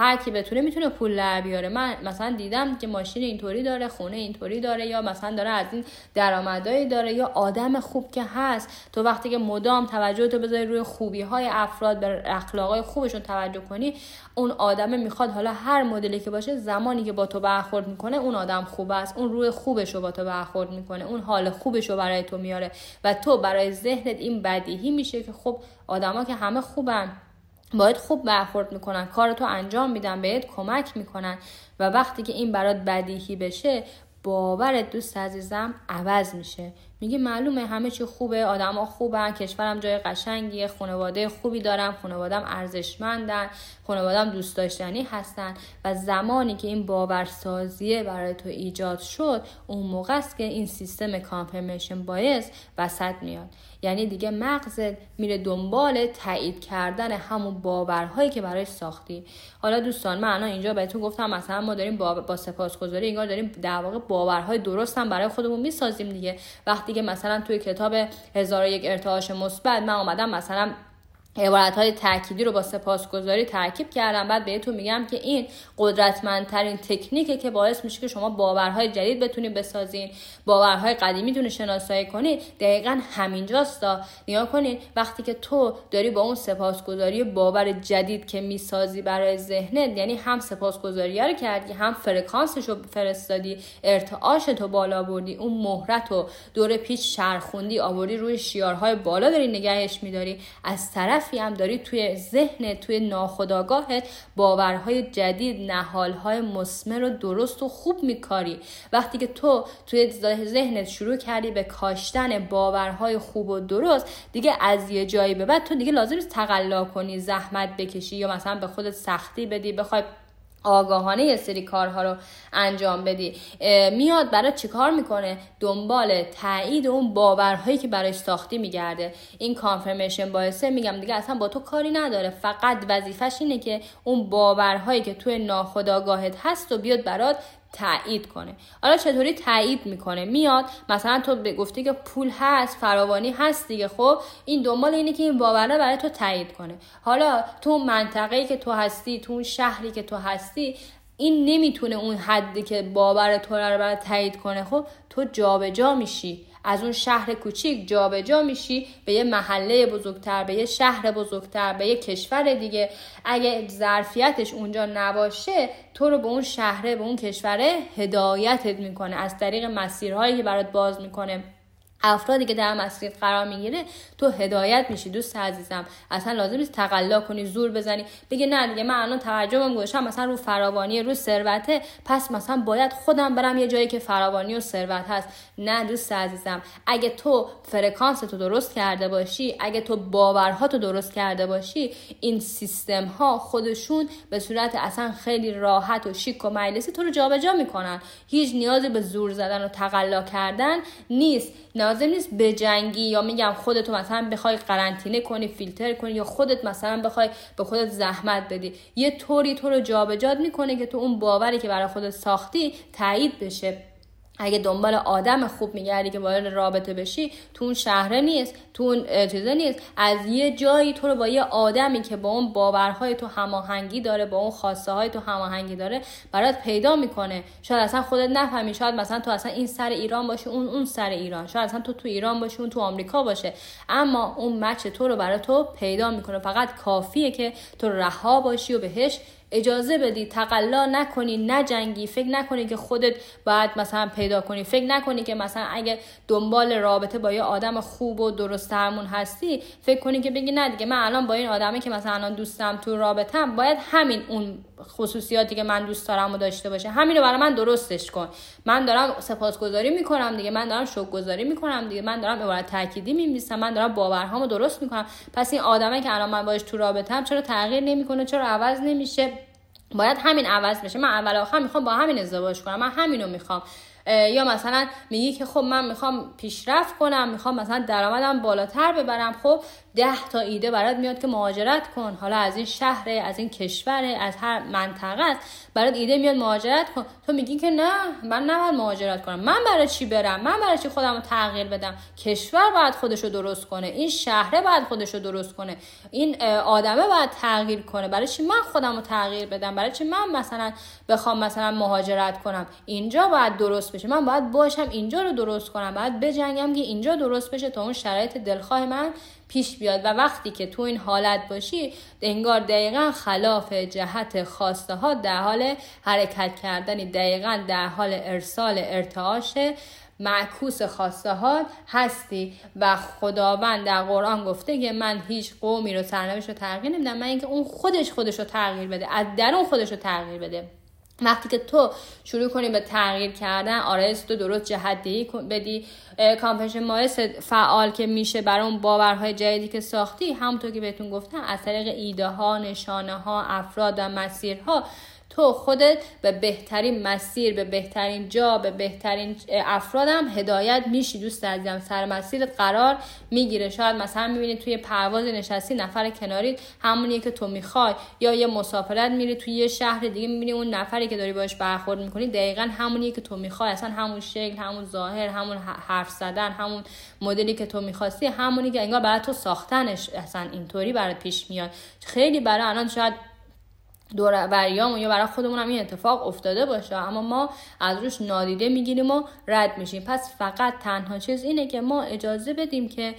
بتونه میتونه پول در بیاره. من مثلا دیدم که ماشین اینطوری داره، خونه اینطوری داره، یا مثلا داره از این درآمدایی داره، یا آدم خوب که هست. تو وقتی که مدام توجه تو بذاری روی خوبی های افراد، به اخلاقای خوبشون توجه کنی، اون آدم میخواد حالا هر مدلی که باشه، زمانی که با تو برخورد میکنه اون آدم خوب است، اون روی خوبش رو با تو برخورد میکنه، اون حال خوبش رو برای تو میاره و تو برای ذهنت این بدیهی میشه که خب آدما که همه خوبن، باید خوب برخورد میکنن، کارتو انجام میدن، بهت کمک میکنن. و وقتی که این برات بدیهی بشه، باورت دوست عزیزم عوض میشه. میگه معلومه همه چی خوبه، آدما خوبن، کشورم جای قشنگیه، خانواده خوبی دارم، خانواده‌ام ارزشمندن، خانواده‌ام دوست داشتنی هستن. و زمانی که این باورسازیه برای تو ایجاد شد، اون موقع است که این سیستم کانفرمیشن بایس وسط میاد. یعنی دیگه مغزت میره دنبال تایید کردن همون باورهایی که برای ساختی. حالا دوستان، من الان اینجا بهتون گفتم مثلا ما داریم با, با سپاسگزاری انگار داریم در واقع باورهای درست هم برای خودمون میسازیم دیگه. وقتی که مثلا توی کتاب هزار و یک ارتعاش مثبت من اومدم مثلا عبارت‌های تأکیدی رو با سپاسگزاری ترکیب کردم، بعد بهتون میگم که این قدرتمندترین تکنیکه که باعث میشه که شما باورهای جدید بتونید بسازین، باورهای قدیمیتون رو شناسایی کنید. دقیقاً همینجاست. نگاه کنید، وقتی که تو داری با اون سپاسگزاری باور جدید که میسازی برای ذهنت، یعنی هم سپاسگزاری رو کردی، هم فرکانسش رو فرستادی، ارتعاشت رو بالا بردی، اون مهرت رو دور پیچ چرخوندی، آوردی روی شیارهای بالا داری نگهش میداری، از طرف هم داری توی ذهن، توی ناخودآگاهت باورهای جدید، نهالهای مثمر و درست و خوب میکاری. وقتی که تو توی ذهنت شروع کردی به کاشتن باورهای خوب و درست، دیگه از یه جایی به بعد تو دیگه لازم نیست تقلا کنی، زحمت بکشی، یا مثلا به خودت سختی بدی، بخوای آگاهانه یه سری کارها رو انجام بدی. میاد برای چی کار میکنه؟ دنبال تایید اون باورهایی که برای ساختی میگرده. این کانفرمیشن بایسه میگم دیگه اصلا با تو کاری نداره، فقط وظیفش اینه که اون باورهایی که توی ناخودآگاهت هست و بیاد برات تایید کنه. حالا چطوری تایید میکنه؟ میاد مثلا تو گفتی که پول هست، فراوانی هست دیگه، خب این دنبال اینه که این باوره برای تو تایید کنه. حالا تو منطقه‌ای که تو هستی، تو شهری که تو هستی، این نمیتونه اون حدی که باور تو رو برای تایید کنه. خب تو جابجا میشی، از اون شهر کوچیک جابجا میشی به یه محله بزرگتر، به یه شهر بزرگتر، به یه کشور دیگه. اگه ظرفیتش اونجا نباشه، تو رو به اون شهره، به اون کشوره هدایتت میکنه از طریق مسیرهایی که برات باز میکنه. افرادی که در مسیر قرار میگیره تو هدایت میشی. دوست عزیزم اصلا لازم نیست تقلا کنی، زور بزنی، بگه نه دیگه من الان توجهم گذاشتم مثلا رو فراوانی، رو ثروته، پس مثلا باید خودم برم یه جایی که فراوانی و ثروت هست. نه دوست عزیزم، اگه تو فرکانس تو درست کرده باشی، اگه تو باورها تو درست کرده باشی، این سیستم ها خودشون به صورت اصلا خیلی راحت و شیک و مجلسی تو رو جابجا میکنن. هیچ نیازی به زور زدن و تقلا کردن نیست. لازم نیست بجنگی، یا میگم خودتو مثلا بخوای قرنطینه کنی، فیلتر کنی، یا خودت مثلا بخوای به خودت زحمت بدی. یه طوری تو رو جابجا میکنه که تو اون باوری که برای خودت ساختی تایید بشه. اگه دنبال آدم خوب میگردی که وارد رابطه بشی، تو اون شهره نیست، تو اون چیزه نیست، از یه جایی تو رو با یه آدمی که با اون باورهای تو هماهنگی داره، با اون خواسته های تو هماهنگی داره، برات پیدا میکنه. شاید اصلا خودت نفهمی، شاید مثلا تو اصلا این سر ایران باشه، اون اون سر ایران، شاید اصلا تو تو ایران باشه، اون تو آمریکا باشه، اما اون مچ تو رو برات تو پیدا میکنه. فقط کافیه که تو رها باشی و بهش اجازه بدی، تقلا نکنی، نجنگی، فکر نکنی که خودت باید مثلا پیدا کنی، فکر نکنی که مثلا اگه دنبال رابطه با یه آدم خوب و درست درمون هستی، فکر کنی که بگی نه دیگه من الان با این آدمی که مثلا الان دوستم تو رابطم، باید همین اون خصوصیاتی که من دوست دارم و داشته باشه، همین رو برای من درستش کن. من دارم سپاسگزاری میکنم دیگه، من دارم شکرگزاری میکنم دیگه، من دارم عبارت تأکیدی می‌نویسم، من دارم باورهامو درست میکنم. پس این آدمی که الان من باهاش تو رابطم چرا تغییر نمیکنه، چرا عوض نمیشه؟ باید همین عوض بشه. من اول آخر میخوام با همین ازدواج کنم، من همینو میخوام. یا مثلا میگی که خب من میخوام پیشرفت کنم، میخوام مثلا درآمدم بالاتر ببرم، خب ده تا ایده برات میاد که مهاجرت کن، حالا از این شهره، از این کشوره، از هر منطقه است برات ایده میاد مهاجرت کن. تو میگی که نه من نباید مهاجرت کنم، من برای چی برم، من برای چی خودم رو تغییر بدم، کشور باید خودش رو درست کنه، این شهره باید خودش رو درست کنه، این آدمه باید تغییر کنه، برای چی من خودم رو تغییر بدم، برای چی من مثلا بخوام مثلا مهاجرت کنم، اینجا باید درست بشه، من باید باشم اینجا رو درست کنم، باید بجنگم که اینجا درست بشه تا اون شرایط دلخواه من پیش بیاد. و وقتی که تو این حالت باشی انگار دقیقاً خلاف جهت خواسته ها در حال حرکت کردنی، دقیقاً در حال ارسال ارتعاش معکوس خواسته ها هستی. و خداوند در قرآن گفته که من هیچ قومی رو سرنوشت رو تغییر نمیدم، من اینکه اون خودش خودش رو تغییر بده، از درون خودش رو تغییر بده. وقتی که تو شروع کنی به تغییر کردن، آرایش تو درست جهت‌دهی بدی، کامپنیشن مایس فعال که میشه برای اون باورهای جدیدی که ساختی، همونطور که بهتون گفتم از طریق ایده ها، نشانه ها، افراد و مسیرها تو خودت به بهترین مسیر، به بهترین جا، به بهترین افرادم هدایت میشی. دوست عزیزم سر مسیر قرار میگیره. شاید مثلا میبینی توی پرواز نشستی نفر کناری همونیه که تو میخوای، یا یه مسافرت میری توی یه شهر دیگه میبینی اون نفری که داری باهاش برخورد میکنی دقیقاً همونیه که تو میخوای، اصلا همون شکل، همون ظاهر، همون حرف زدن، همون مدلی که تو میخواستی، همونی که انگار برای تو ساختنش اصلا اینطوری برات پیش میاد. خیلی برای الان شاید دور بریامون یا برای خودمون هم این اتفاق افتاده باشه، اما ما از روش نادیده میگیریم و رد میشیم. پس فقط تنها چیز اینه که ما اجازه بدیم که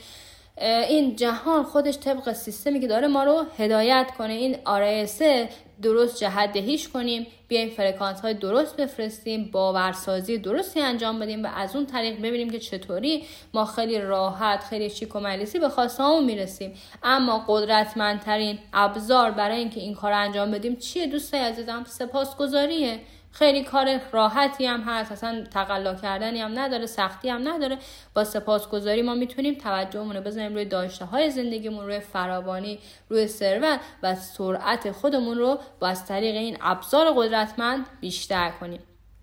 این جهان خودش طبق سیستمی که داره ما رو هدایت کنه، این آر اس درست جهت دهیش کنیم، بیایم فرکانس های درست بفرستیم، باورسازی درستی انجام بدیم و از اون طریق ببینیم که چطوری ما خیلی راحت، خیلی شیک و مجلسی به خواسته هامون میرسیم. اما قدرتمندترین ابزار برای اینکه این کار انجام بدیم چیه دوستای عزیزم؟ سپاسگزاریه. خیلی کار راحتی هم هست، اصلا تقلا کردنی هم نداره، سختی هم نداره. با سپاسگزاری ما میتونیم توجهمون رو بزنیم روی داشته های زندگیمون، روی فراوانی، روی ثروت و سرعت خودمون رو با از طریق این ابزار قدرتمند بیشتر کنیم.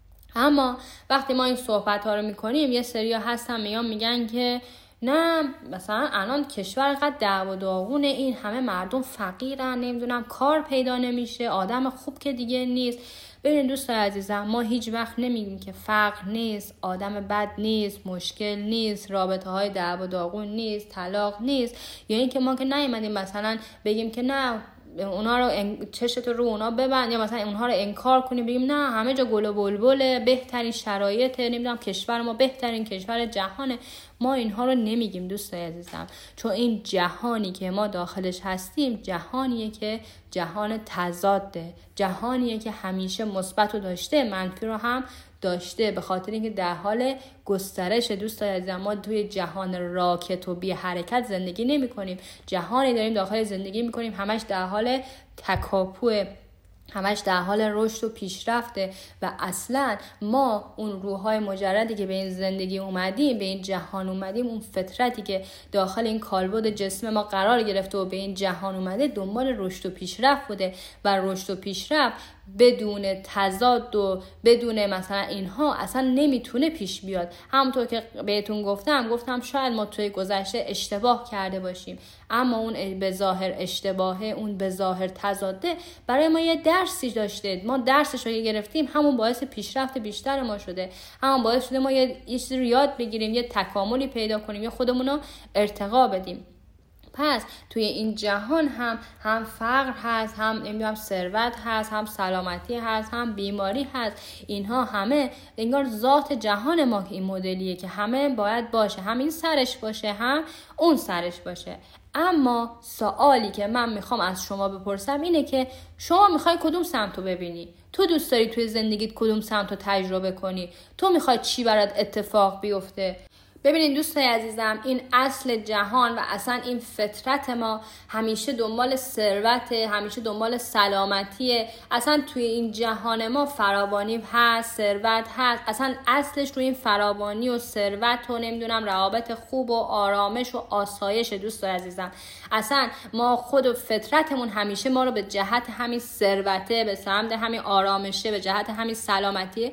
اما وقتی ما این صحبت ها رو میکنیم یه سریا هستن میان میگن که نه مثلا الان کشور قد دعوا و داغونه، این همه مردم فقیرن، نمیدونم کار پیدا نمیشه، آدم خوب که دیگه نیست. ببینید دوستان عزیزم، ما هیچ وقت نمیگیم که فقر نیست، آدم بد نیست، مشکل نیست، رابطه های دعوا و داغون نیست، طلاق نیست، یا اینکه ما که نیومدیم مثلا بگیم که نه اونا رو ان... چشتو رو اونا ببند، یا مثلا اونها رو انکار کنیم بگیم نه همه جا گل و بلبله، بهترین شرایط، نمیدونم کشور ما بهترین کشور جهانه. ما اینها رو نمیگیم دوستای عزیزم، چون این جهانی که ما داخلش هستیم جهانیه که جهان تضاده، جهانیه که همیشه مثبت رو داشته، منفی رو هم داشته، به خاطر اینکه در حال گسترش. دوستای عزیزم ما توی جهان راکت و بی حرکت زندگی نمی کنیم، جهانی داریم داخل زندگی می کنیم همش در حال تکاپوه، همش در حال رشد و پیشرفته. و اصلا ما اون روحای مجردی که به این زندگی اومدیم، به این جهان اومدیم، اون فطرتی که داخل این کالبد جسم ما قرار گرفته و به این جهان اومده دنبال رشد و پیشرفت بوده. و رشد و پیشرفت بدون تضاد و بدون مثلا اینها اصلا نمیتونه پیش بیاد. همونطور که بهتون گفتم گفتم شاید ما توی گذشته اشتباه کرده باشیم، اما اون به ظاهر اشتباهه، اون به ظاهر تضاده برای ما یه درسی داشته، ما درسش رو گرفتیم، همون باعث پیشرفت بیشتر ما شده، همون باعث شده ما یه چیزی رو یاد بگیریم، یه تکاملی پیدا کنیم، یه خودمون رو ارتقا بدیم. پس توی این جهان هم هم فقر هست، هم نمیدونم ثروت هست، هم سلامتی هست، هم بیماری هست. اینها همه انگار ذات جهان ما که این مدلیه که همه باید باشه، هم این سرش باشه هم اون سرش باشه. اما سوالی که من میخوام از شما بپرسم اینه که شما میخوای کدوم سمت رو ببینی؟ تو دوست داری توی زندگیت کدوم سمت رو تجربه کنی؟ تو میخوای چی برات اتفاق بیفته؟ ببینید دوستای عزیزم، این اصل جهان و اصلا این فطرت ما همیشه دنبال ثروت، همیشه دنبال سلامتیه. اصلا توی این جهان ما فراوانی هست، ثروت هست، اصلا اصلش روی این فراوانی و ثروت و نمیدونم روابط خوب و آرامش و آسایش. دوستای عزیزم اصلا ما خود و فطرتمون همیشه ما رو به جهت همین ثروته، به سمت همین آرامشه، به جهت همین سلامتیه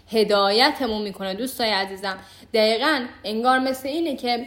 هدایتمون میکنه. دوستای عزیزم دقیقاً انگار مثل اینه که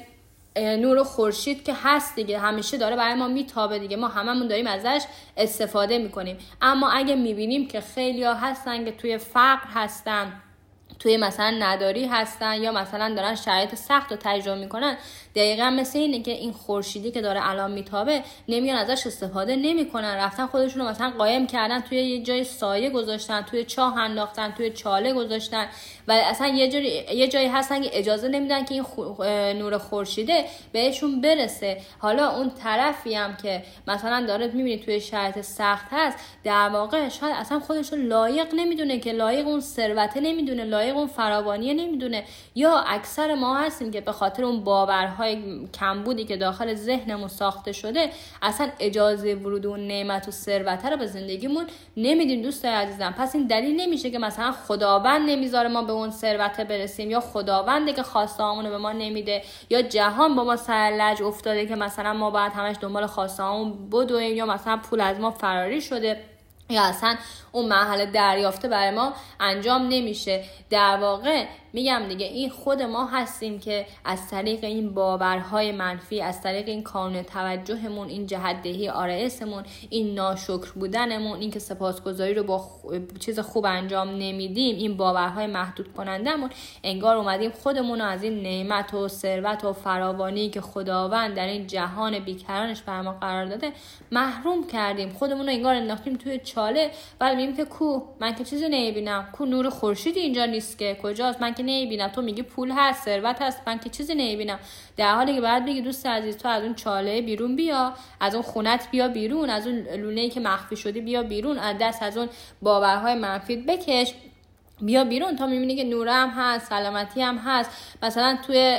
نور خورشید که هست دیگه، همیشه داره برای ما میتابه دیگه، ما هممون داریم ازش استفاده میکنیم. اما اگه میبینیم که خیلیا هستن که توی فقر هستن، توی مثلا نداری هستن، یا مثلا دارن شرایط سخت رو تجربه میکنن، دقیقا مثل اینه که این خورشیدی که داره الان میتابه نمیان ازش استفاده نمیکنن، رفتن خودشون رو مثلا قایم کردن توی یه جای سایه گذاشتن، توی چاه انداختن، توی چاله گذاشتن و اصلا یه جایی یه جایی هستن که اجازه نمیدن که این خو... نور خورشیده بهشون برسه. حالا اون طرفی هم که مثلا داره میبینی توی شرایط سخت هست، در واقع شاید اصلا خودش رو لایق نمیدونه، که لایق اون ثروت نمیدونه، لایق اون فراوانی نمیدونه. یا اکثر ما هستیم که به خاطر اون باورهای کمبودی که داخل ذهنمون ساخته شده اصلا اجازه ورود اون نعمت و ثروت رو به زندگیمون نمیدیم. دوستای عزیزم پس این دلیل نمیشه که مثلا خداوند نمیذاره ما به اون ثروت برسیم، یا خداونده که خواسته هامون رو به ما نمیده، یا جهان با ما سر لج افتاده که مثلا ما باید همش دنبال خواسته هامون بدویم، یا مثلا پول از ما فراری شده، یا اصلا اون مرحله دریافته برای ما انجام نمیشه. در واقع میگم دیگه این خود ما هستیم که از طریق این باورهای منفی، از طریق این کانون توجهمون، این جهت‌دهی آر اسمون، این ناشکر بودنمون، این که سپاسگزاری رو با چیز خوب انجام نمیدیم، این باورهای محدود کنندمون، انگار اومدیم خودمون رو از این نعمت و ثروت و فراوانی که خداوند در این جهان بیکرانش بر ما قرار داده محروم کردیم. خودمون رو انگار انداختیم توی چاله و میگیم که کو من که چیزی نمیبینم، کو نور خورشید اینجا نیست که، کجاست، من که نمیبینم. تو میگی پول هست، ثروت هست، من که چیزی نمیبینم. در حالی که بعد بگی دوست عزیز تو از اون چاله بیرون بیا، از اون خونت بیا بیرون، از اون لونه‌ای که مخفی شدی بیا بیرون، از دست از اون باورهای منفی بکش بیا بیرون. تا میبینی که نور هم هست، سلامتی هم هست. مثلا توی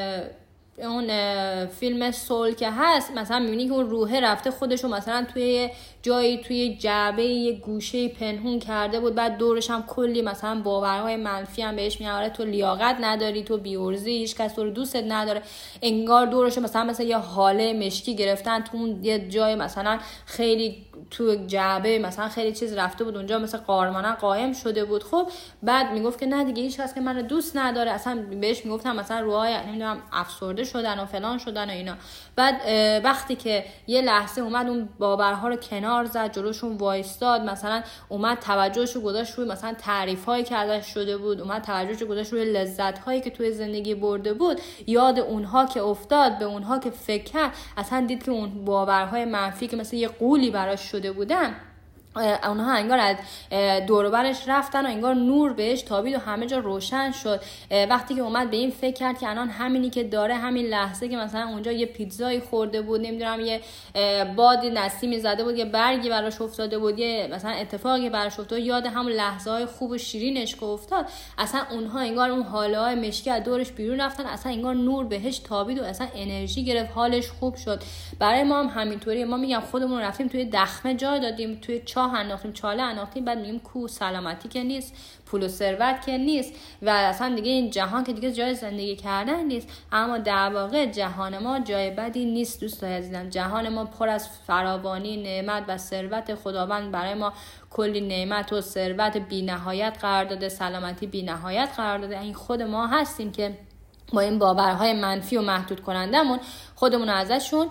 اون فیلم سول که هست مثلا میبینی که اون روحه رفته خودشو مثلا توی جایی توی جعبه یه گوشه پنهون کرده بود، بعد دورش هم کلی مثلا باورهای منفی هم بهش میاره، تو لیاقت نداری، تو بیورزی، هیچ کس تو رو دوستت نداره. انگار دورش مثلا مثلا یه حاله مشکی گرفتن تو اون یه جای مثلا خیلی تو جعبه مثلا خیلی چیز رفته بود اونجا مثلا قارمانه قایم شده بود. خب بعد میگفت که نه دیگه هیچ کس که منو دوست نداره، اصلا بهش میگفتم مثلا روهای نمیدونم افسرده شدن و فلان شدن و اینا. بعد وقتی که یه لحظه اومد اون باورها رو کنار زد، جلوشون وایستاد، مثلا اومد توجهشو گذاشت روی مثلا تعریفایی که ازش شده بود، اومد توجهشو گذاشت روی لذت‌هایی که توی زندگی برده بود، یاد اونها که افتاد، به اونها که فکر کرد، اصلا دید که اون باورهای منفی که مثلا یه قولی براش شده بودن اونها انگار از دور و برش رفتن و انگار نور بهش تابید و همه جا روشن شد. وقتی که اومد به این فکر کرد که الان همینی که داره، همین لحظه که مثلا اونجا یه پیتزایی خورده بود، نمیدونم یه بادی نسیمی زده بود، یه برگی براش افتاده بود، یه مثلا اتفاقی براش افتاد، یاد همون لحظه های خوب و شیرینش که افتاد، اصلا اونها انگار اون حاله های مشکی از دورش بیرون رفتن، اصلا انگار نور بهش تابید و اصلا انرژی گرفت، حالش خوب شد. برای ما هم همینطوری، ما میگم خودمون رفتیم توی دخمه جا دادیم، توی چاه انداختیم، چاله انداختیم، بعد میگیم کو سلامتی که نیست، پول و ثروت که نیست و اصلا دیگه این جهان که دیگه جای زندگی کردن نیست. اما در واقع جهان ما جای بدی نیست دوستای عزیزم. جهان ما پر از فراوانی، نعمت و ثروت. خداوند برای ما کلی نعمت و ثروت بی‌نهایت قرار داده، سلامتی بی‌نهایت قرار داده. این خود ما هستیم که با این باورهای منفی و محدود کنندمون خودمون رو ازشون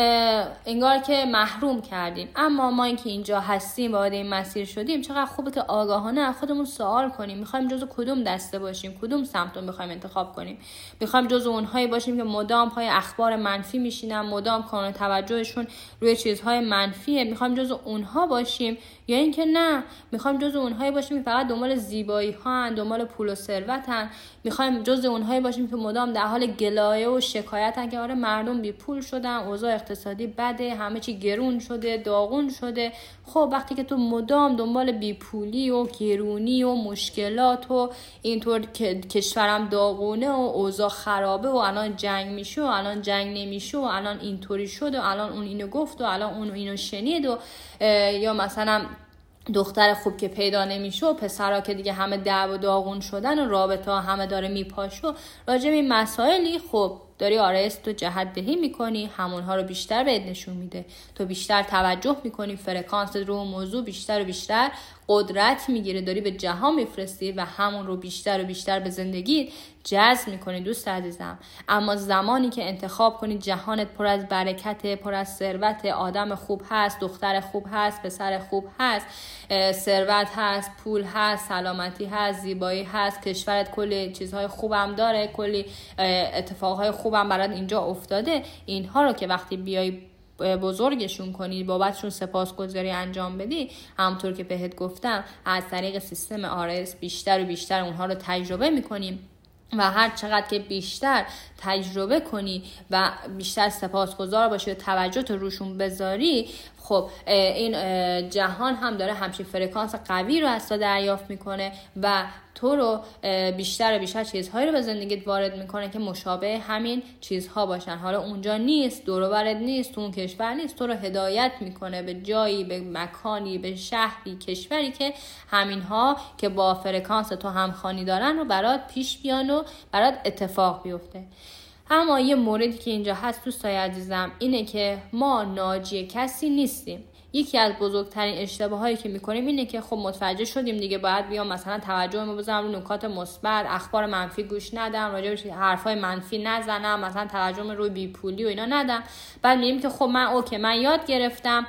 انگار که محروم کردیم. اما ما اینکه اینجا هستیم، وارد این مسیر شدیم، چقدر خوبه که آگاهانه خودمون سوال کنیم، میخوایم جزو کدوم دسته باشیم، کدوم سمت رو میخوایم انتخاب کنیم. میخوایم جزو اونهایی باشیم که مدام پای اخبار منفی میشینن، مدام کانون توجهشون روی چیزهای منفیه، میخوایم جزو اونها باشیم، یا اینکه نه میخوایم جزو اونهایی باشیم که فقط دنبال زیبایی ها، دنبال پول و ثروتن، میخوایم جزو اونهایی باشیم که مدام در حال گلایه و شکایتن که آره مردم بی پول شدن، اوضاع اقتصادی بده، همه چی گرون شده، داغون شده. خب وقتی که تو مدام دنبال بیپولی و گرونی و مشکلات و اینطور که کشورم داغونه و اوضاع خرابه و الان جنگ میشه و الان جنگ نمیشه و الان اینطوری شد و الان اون اینو گفت و الان اون اینو شنید و یا مثلا دختر خوب که پیدا نمیشه و پسرها که دیگه همه دعو و داغون شدن و رابطه ها همه داره میپاشه، راجع به این مسائلی خب داری آر اس تو جهت دهی میکنی، همونها رو بیشتر بهت نشون میده. تو بیشتر توجه میکنی، فرکانس رو موضوع بیشتر و بیشتر قدرت میگیره، داری به جهان میفرستی و همون رو بیشتر و بیشتر به زندگیت جذب میکنی دوست عزیزم. اما زمانی که انتخاب کنی جهانت پر از برکت، پر از ثروت، آدم خوب هست، دختر خوب هست، پسر خوب هست، ثروت هست، پول هست، سلامتی هست، زیبایی هست، کشورت کلی چیزهای خوبم داره، کلی اتفاقهای خوبم برات اینجا افتاده، اینها رو که وقتی بیای بزرگشون کنی، بابتشون سپاسگزاری انجام بدی، همونطور که بهت گفتم از طریق سیستم آر اس بیشتر و بیشتر اونها رو تجربه میکنیم و هر چقدر که بیشتر تجربه کنی و بیشتر سپاسگزار باشی و توجه تو روشون بذاری، خب این جهان هم داره همچین فرکانس قوی رو از تو دریافت میکنه و تو رو بیشتر و بیشتر چیزهایی رو به زندگیت وارد میکنه که مشابه همین چیزها باشن. حالا اونجا نیست، دور و برت نیست، تو اون کشور نیست، تو رو هدایت میکنه به جایی، به مکانی، به شهری، کشوری که همینها که با فرکانس تو همخوانی دارن رو برات پیش بیان و برات اتفاق بیفته. اما یه موردی که اینجا هست دوستای عزیزم اینه که ما ناجی کسی نیستیم. یکی از بزرگترین اشتباهایی که میکنیم اینه که خب متوجه شدیم دیگه، باید بیام مثلا توجه ما بذارم رو نکات مثبت، اخبار منفی گوش ندم، راجع به حرفای منفی نزنم، مثلا توجه روی بیپولی و اینا ندم. بعد میگیم که خب من اوکی، من یاد گرفتم،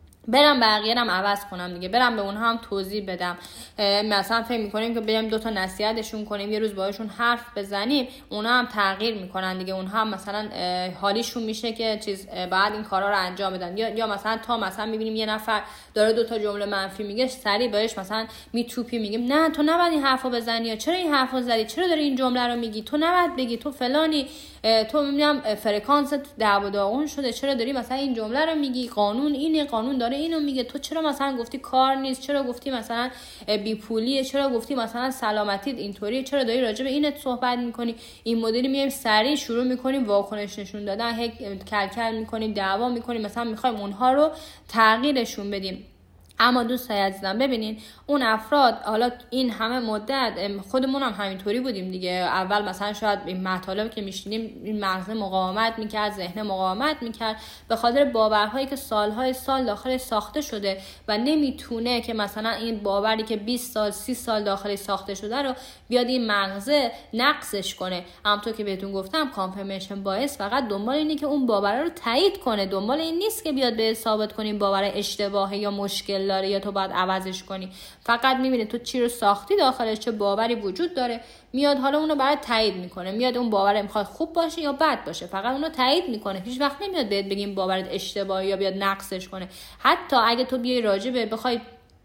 برم بقیه هم عوض کنم دیگه، برم به اونها هم توضیح بدم. مثلا فکر میکنیم که بریم دو تا نصیحتشون کنیم، یه روز باهاشون حرف بزنیم، اونا هم تغییر میکنن دیگه، اونها هم مثلا حالیشون میشه که چیز بعد این کارا رو انجام بدن. یا یا مثلا تا مثلا میبینیم یه نفر داره دو تا جمله منفی میگه، سریع بهش مثلا میتوپی، میگیم نه تو نباید این حرفو بزنی، یا چرا این حرفو زدی، چرا داری این جمله رو میگی، تو نباید بگی، تو فلانی، تو میبینم فرکانست دعوا و داغون شده، چرا داری مثلا این جمله رو میگی، قانون اینه، قانون داره اینو میگه، تو چرا مثلا گفتی کار نیست، چرا گفتی مثلا بی پولیه، چرا گفتی مثلا سلامتیت اینطوریه، چرا داری راجع به اینت صحبت میکنی. این مدلی میایم سریع شروع میکنیم واکنش نشون دادن، هی کلکل میکنیم، دعوا میکنیم، مثلا میخوایم اونها رو تغییرشون بدیم. اما دوستای عزیزم ببینین اون افراد، حالا این همه مدت خودمون هم همینطوری بودیم دیگه، اول مثلا شاید این مطالب که میشینیم این مغز مقاومت میکرد، ذهن مقاومت میکرد به خاطر باورهایی که سالهای سال داخل ساخته شده و نمیتونه که مثلا این باوری که بیست سال سی سال داخل ساخته شده رو بیاد این مغز نقضش کنه. همونطور که بهتون گفتم کانفرمیشن بایس فقط دنبال اینه که اون باور رو تایید کنه، دنبال این نیست که بیاد به ثابت کنیم باور اشتباهه یا مشکل داره یا تو باید عوضش کنی. فقط میبینه تو چی رو ساختی داخلش، چه باوری وجود داره، میاد حالا اونو برات تایید میکنه، میاد اون باور میخواد خوب باشه یا بد باشه، فقط اونو تایید میکنه. هیچ وقت نمیاد بهت بگیم باورت اشتباهی یا بیاد نقصش کنه. حتی اگه تو بیای راجبه بخوای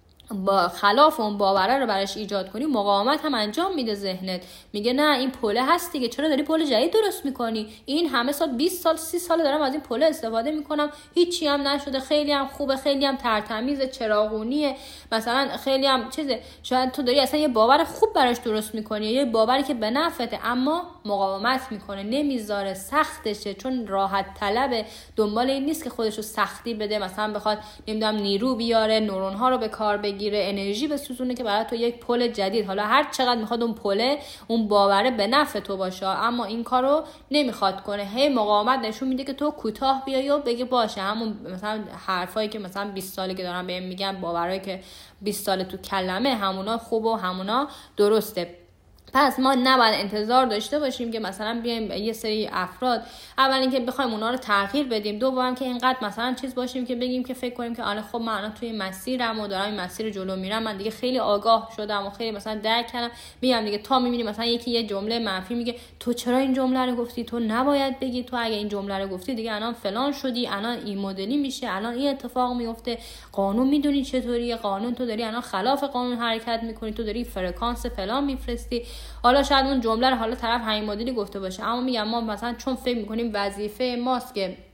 با خلاف اون باوره رو براش ایجاد کنی، مقاومت هم انجام میده ذهنت، میگه نه این پله هست دیگه، چرا داری پل جدید درست میکنی، این همه سال بیست سال سی سال دارم از این پله استفاده میکنم هیچی هم نشده، خیلی هم خوبه، خیلی هم ترتمیز، چراغونیه، مثلا خیلی هم چیزه. شاید تو داری اصلا یه باور خوب براش درست میکنی، یه باوری که به نفعته، اما مقاومت میکنه، نمیذاره، سختشه، چون راحت طلبه، دنبال این نیست که خودشو سختی بده، مثلا بخواد نمیدونم نیرو بیاره، نورون ها رو به کار بگیره، انرژی بسوزونه که برای تو یک پل جدید، حالا هر چقدر میخواد اون پله اون باوره به نفع تو باشه، اما این کارو نمیخواد کنه. هی مقاومت نشون میده که تو کوتاه بیای و بگی باشه، همون مثلا حرفایی که مثلا بیست ساله که دارن بهم میگن، باورایی که بیست ساله تو کلمه، همونا خوب و همونا درسته. پس ما نباید انتظار داشته باشیم که مثلا بیایم یه سری افراد، اول اینکه بخوایم اونا رو تغییر بدیم، دوم که اینقدر مثلا چیز باشیم که بگیم که فکر کنیم که آره خب من توی مسیرم و دارم این مسیر جلو میرم، من دیگه خیلی آگاه شدم و خیلی مثلا درک کردم، میگم دیگه تا میبینیم مثلا یکی یه جمله منفی میگه، تو چرا این جمله رو گفتی، تو نباید بگی، تو اگه این جمله رو گفتی دیگه الان فلان شدی، الان این مدلی میشه، الان این اتفاق میفته، قانون میدونی چطوریه، قانون تو داری الان خلاف قانون حرکت میکنی، تو داری فرکانس فلان میفرستی. حالا شاید اون جمله رو حالا طرف همین مدلی گفته باشه، اما میگم ما مثلا چون فکر میکنیم وظیفه ماست که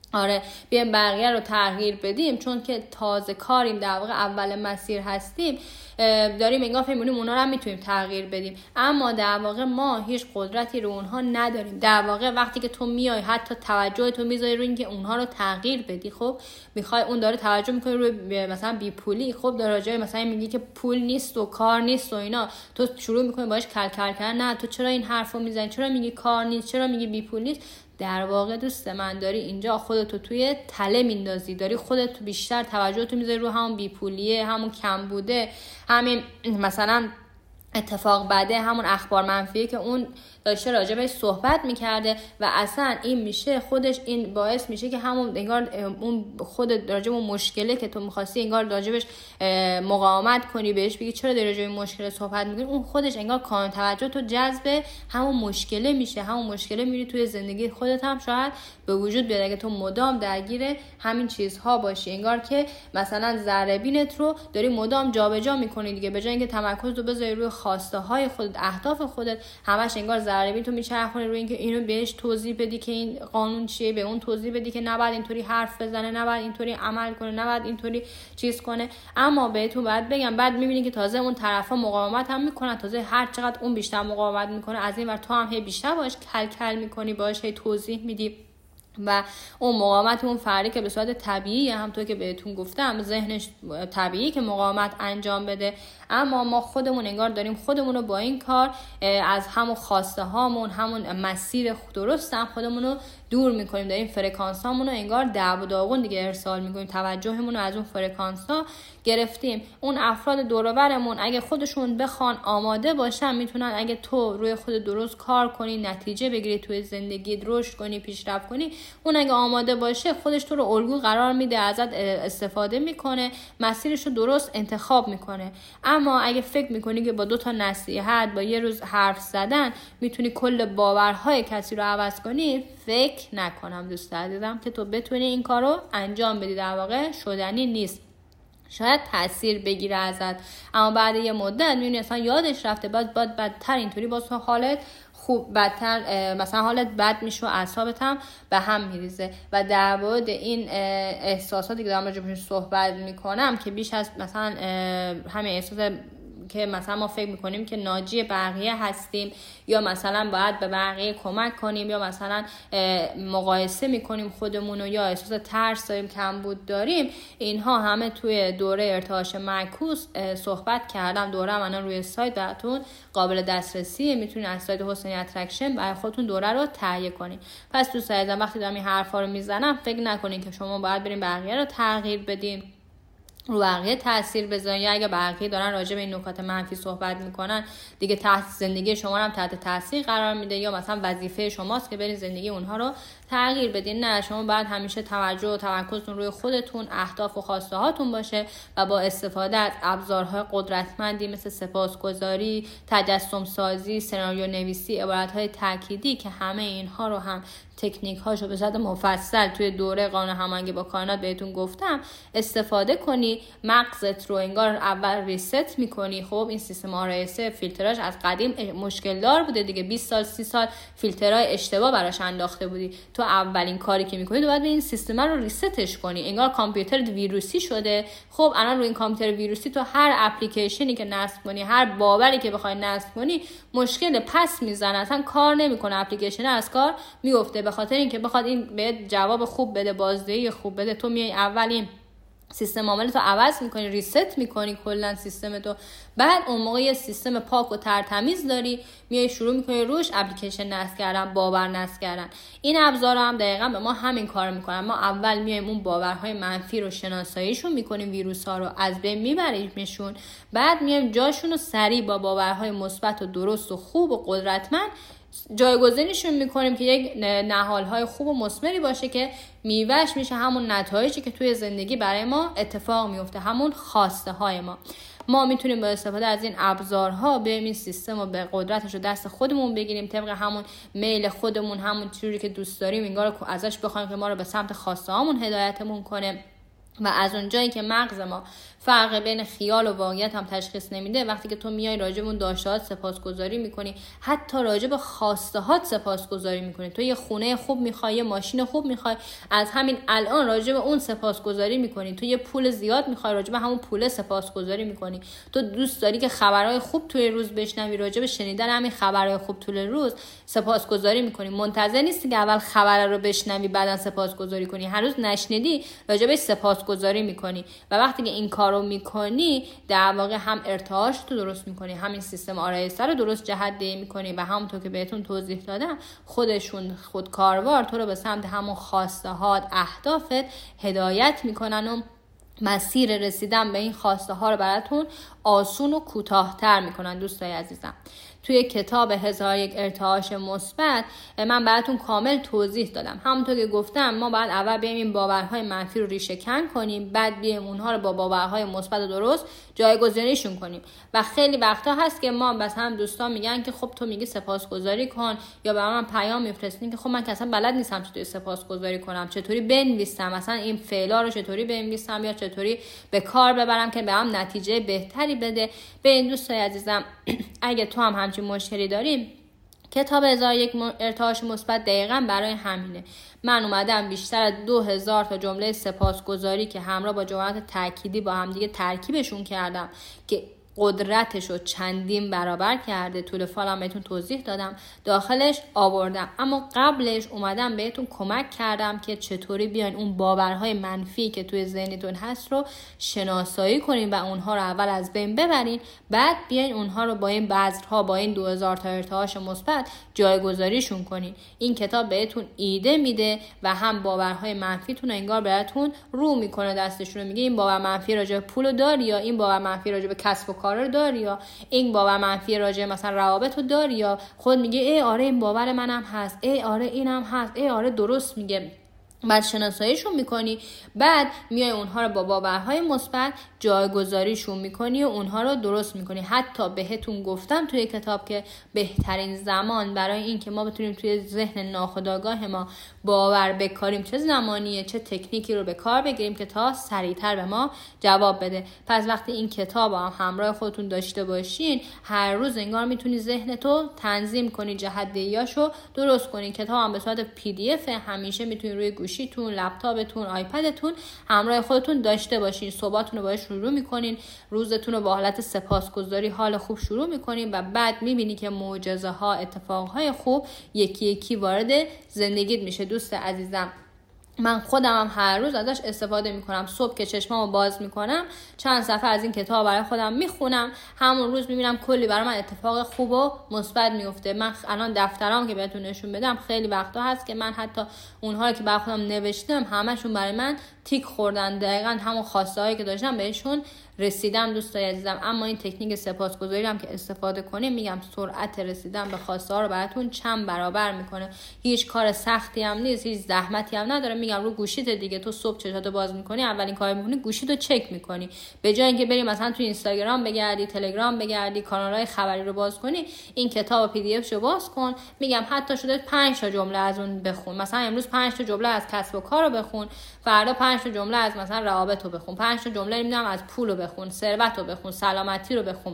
آره بیایم بقیه رو تغییر بدیم، چون که تازه کاریم، در واقع اول مسیر هستیم، داریم انگار فکر می‌کنیم اونا رو هم میتونیم تغییر بدیم، اما در واقع ما هیچ قدرتی رو اونها نداریم. در واقع وقتی که تو میای حتی توجه تو میذاری روی اینکه اونها رو تغییر بدی، خب میخوای اون داره توجه میکنه روی مثلا بی پولی، خب در راجع مثلا میگی که پول نیست و کار نیست و اینا، تو شروع میکنی باهاش کل کل کردن، نه تو چرا این حرفو میزنی، چرا میگی کار نیست، چرا میگی بی پول نیست. در واقع دوست من داری اینجا خودتو توی تله میندازی، داری خودت بیشتر توجهتو میذاری رو همون بیپولیه، همون کم بوده، همین مثلا اتفاق بده، همون اخبار منفیه که اون داشته راجبش صحبت میکرده و اصلا این میشه خودش، این باعث میشه که همون انگار اون خود راجب اون مشکله که تو میخواستی انگار راجبش مقاومت کنی، بهش بگی چرا داری راجب این مشکل صحبت میکنی، اون خودش انگار کانون توجه تو جذب همون مشکله میشه، همون مشکله میری توی زندگی خودت هم شاید به وجود بیاد اگه تو مدام درگیر همین چیزها باشی. انگار که مثلا ذره بینت رو داری مدام جابجا میکنی دیگه، به جای اینکه تمرکز رو بذاری روی خواسته های خودت، اهداف خودت، همش انگار ذره بین تو میچرخونی روی اینکه اینو بهش توضیح بدی که این قانون چیه، به اون توضیح بدی که نباید اینطوری حرف بزنه، نباید اینطوری عمل کنه، نباید اینطوری چیز کنه. اما بهتون بعد بگم، بعد میبینی که تازه اون طرفا مقاومت هم میکنن، تازه هر چقدر اون بیشتر مقاومت میکنه از این ور تو هم هی بیشتر باش کل کل میکنی، باش هی توضیح میدی و اون مقاومت اون فردی که به صورت طبیعی، همونطور که بهتون گفتم ذهنش طبیعی که مقاومت انجام بده، اما ما خودمون انگار داریم خودمون رو با این کار از همون خواسته هامون، همون مسیر درست هم خودمون رو دور میکنیم، داریم فرکانس هامون رو انگار دعو داغون دیگه ارسال میکنیم، توجهمون رو از اون فرکانس ها گرفتیم. اون افراد دور و برمون اگه خودشون بخوان آماده باشن، میتونن اگه تو روی خود درست کار کنی، نتیجه بگیری توی زندگی، رشد کنی، پیشرفت کنی، اون اگه آماده باشه خودش تو رو الگو قرار میده، ازت استفاده میکنه، مسیرش رو درست انتخاب میکنه. اما اگه فکر میکنی که با دو تا نصیحت، با یه روز حرف زدن میتونی کل باورهای کسی رو عوض کنی، فکر نکنم دوست عزیزم که تو بتونی این کارو انجام بدی. در واقع شدنی نیست. شاید تاثیر بگیره ازت، اما بعد یه مدت میبینی اصلا یادش رفته، بعد بعد بدتر اینطوری باز حالت خوب بدتر مثلا حالت بد میشه و اعصابت هم به هم میریزه. و در مورد این احساساتی که دارم راجعش صحبت میکنم که بیش از مثلا همین احساس که مثلا ما فکر میکنیم که ناجی بقیه هستیم، یا مثلا باید به بقیه کمک کنیم، یا مثلا مقایسه میکنیم خودمونو، یا احساس ترس داریم، کمبود داریم، اینها همه توی دوره ارتعاش معکوس صحبت کردم. دوره من روی سایت براتون قابل دسترسیه، میتونید از سایت حسینی اترکشن برای خودتون دوره رو تهیه کنید. پس دوست عزیزم وقتی دارم این حرفا رو میزنم فکر نکنین که شما باید بریم بقیه رو تغییر بدین، رو بقیه تاثیر بذارن، یا اگه بقیه دارن راجع به این نکات منفی صحبت میکنن دیگه تحت زندگی شما هم تحت تاثیر قرار میده، یا مثلا وظیفه شماست که برین زندگی اونها رو تغییر بدین. نه، شما باید همیشه توجه و تمرکزتون روی خودتون، اهداف و خواسته هاتون باشه و با استفاده از ابزارهای قدرتمندی مثل سپاسگزاری، تجسم سازی، سناریو نویسی، عبارتهای تأکیدی که همه اینها رو هم تکنیک هاشو به صورت مفصل توی دوره قانون هماهنگی با کائنات بهتون گفتم استفاده کنی. مغزت رو انگار اول ریست میکنی. خب این سیستم آر اس فیلتراژ از قدیم مشکل دار بوده دیگه، بیست سال سی سال فیلترهای اشتباه براش انداخته بودی. تو اولین کاری که میکنی تو باید این سیستم رو ریستش کنی. انگار کامپیوتر ویروسی شده. خب الان روی این کامپیوتر ویروسی تو هر اپلیکیشنی که نصب کنی، هر باوری که بخوای نصب کنی، مشکل پس میزنه، اصلا کار نمیکنه، اپلیکیشن از کار میفته. به خاطر اینکه بخواد این به جواب خوب بده، بازدهی خوب بده، تو میای اولین سیستم عامل تو عوض میکنی، ریست میکنی کلا سیستم تو. بعد اون موقع یه سیستم پاک و ترتمیز داری، میای شروع میکنی روش اپلیکیشن نصب کردن، باور نصب کردن. این ابزارا هم دقیقاً به ما همین کارو میکنن. ما اول میایم اون باورهای منفی رو شناساییشون میکنیم، ویروس‌ها رو از بین میبریمشون، بعد میایم جاشون رو سریع با باورهای مثبت و درست و خوب و قدرتمند جایگزینشون میکنیم که یک نهالهای خوب و مثمری باشه که میوهش میشه همون نتایجی که توی زندگی برای ما اتفاق میفته، همون خواسته های ما. ما میتونیم با استفاده از این ابزارها بریم این سیستم رو به قدرتش رو دست خودمون بگیریم، طبق همون میل خودمون، همون چیزی که دوست داریم انگار ازش بخوایم که ما رو به سمت خواسته هامون هدایتمون کنه. و از اونجایی که مغز ما فرق بین خیال و واقعیت هم تشخیص نمیده، وقتی که تو میای راجب اون داشته‌هات سپاسگزاری میکنی، حتی راجب خواسته‌هات سپاسگزاری میکنی. تو یه خونه خوب میخوای، یه ماشین خوب میخوای، از همین الان راجب اون سپاسگزاری میکنی. تو یه پول زیاد میخوای، راجب همون پول سپاسگزاری میکنی. تو دوست داری که خبرهای خوب توی روز بشنوی، راجب شنیدن همین خبرهای خوب طول روز سپاسگزاری میکنی. منتظر نیستی که اول خبر رو بشنوی بعدن سپاسگزاری کنی. هنوز نشنیدی راجبش سپاسگزاری میکنی و وقتی که این کار رو میکنی در واقع هم ارتعاش تو درست میکنی، همین سیستم آرایش‌تر رو درست جهت دهی میکنی و همونطور که بهتون توضیح دادم خودشون خودکاروار تو رو به سمت همون خواسته‌هات، اهدافت هدایت میکنن و مسیر رسیدن به این خواسته ها رو براتون آسون و کوتاه‌تر میکنن. دوستای عزیزم، توی کتاب هزار یک ارتعاش مثبت من براتون کامل توضیح دادم. همونطور که گفتم ما باید اول بیایم این باورهای منفی رو ریشه کن کنیم، بعد بیایم اونها رو با باورهای مثبت و درست جایگزینشون کنیم. و خیلی وقتا هست که ما بس هم دوستان میگن که خب تو میگی سپاسگزاری کن، یا به من پیام میفرستین که خب من که اصلا بلد نیستم چطوری سپاسگزاری کنم، چطوری بنویسم، مثلا این فعلا رو چطوری بنویسم یا چطوری به کار ببرم که بهم نتیجه بهتری بده. به این دوستای عزیزم اگه تو هم همچین مشکلی داریم، کتاب هزار یک ارتعاش مثبت دقیقاً برای همینه. من اومدم بیشتر از دو هزار تا جمله سپاسگزاری که همراه با جملات تأکیدی با هم دیگه ترکیبشون کردم که قدرتش رو چندین برابر کرده، طول فالم بهتون توضیح دادم، داخلش آوردم. اما قبلش اومدم بهتون کمک کردم که چطوری بیاین اون باورهای منفی که توی ذهنتون هست رو شناسایی کنین و اونها رو اول از بین ببرین، بعد بیاین اونها رو با این بذرها، با این دو هزار تا ارتعاش مثبت جایگذاریشون کنین. این کتاب بهتون ایده میده و هم باورهای منفیتون انگار براتون رو میکنه، دستشون رو میگه این باور منفی راجع به پول داری، یا این باور منفی راجع به کسب و کار داری، یا این باور منفی راجع مثلا روابط رو داری، یا خود میگه ای آره این باور منم هست، ای آره اینم هست، ای آره درست میگه. بعد شناساییشون میکنی، بعد میای اونها رو با باورهای مثبت جایگذاریشون میکنی و اونها رو درست میکنی. حتی بهتون گفتم توی کتاب که بهترین زمان برای این که ما بتونیم توی ذهن ناخودآگاه ما باور بکاریم چه زمانیه، چه تکنیکی رو به کار بگیریم که تا سریعتر به ما جواب بده. پس وقتی این کتاب هم همراه خودتون داشته باشین، هر روز انگار میتونی ذهنتو تنظیم کنی، جهت دهیاشو درست کنی. کتاب هم به صورت پی دی اف همیشه میتونی روی گوشیتون، لپتاپتون، آیپدتون همراه خودتون داشته باشین. صبحاتون رو باهاش شروع میکنین، روزتون رو با حالت سپاسگزاری حال خوب شروع میکنین و بعد میبینی که معجزه ها، اتفاق های خوب یکی یکی وارد زندگیت میشه. دوست عزیزم، من خودم هم هر روز ازش استفاده میکنم. صبح که چشمامو باز میکنم چند صفحه از این کتاب برای خودم میخونم، همون روز میبینم کلی برای من اتفاق خوب و مثبت میفته. من الان دفترام که بهتون نشون بدم خیلی وقتا هست که من حتی اونها که برای خودم نوشتم همشون برای من تیک خوردن، دقیقاً همون خواسته هایی که داشتم بهشون رسیدم. دوستای عزیزم، اما این تکنیک سپاسگزاری هم که استفاده کنیم، میگم سرعت رسیدن به خواسته ها رو براتون چند برابر میکنه. هیچ کار سختی هم نیست، هیچ زحمتی هم نداره. میگم رو گوشیت دیگه، تو صبح چشاتو باز میکنی، اولین کار میکنی گوشیتو چک میکنی. به جای اینکه بری مثلا تو اینستاگرام بگردی، تلگرام بگردی، کانالهای خبری رو باز کنی، این کتاب پی دی اف شو باز کن. میگم حتی شده پنج تا جمله از اون بخون. مثلا امروز پنج تا جمله از کسب و کار رو بخون، فردا پنج تا جمله از مثلا روابط رو بخون، پنج تا جمله نمیدونم از پول رو بخون، ثروت رو بخون، سلامتی رو بخون.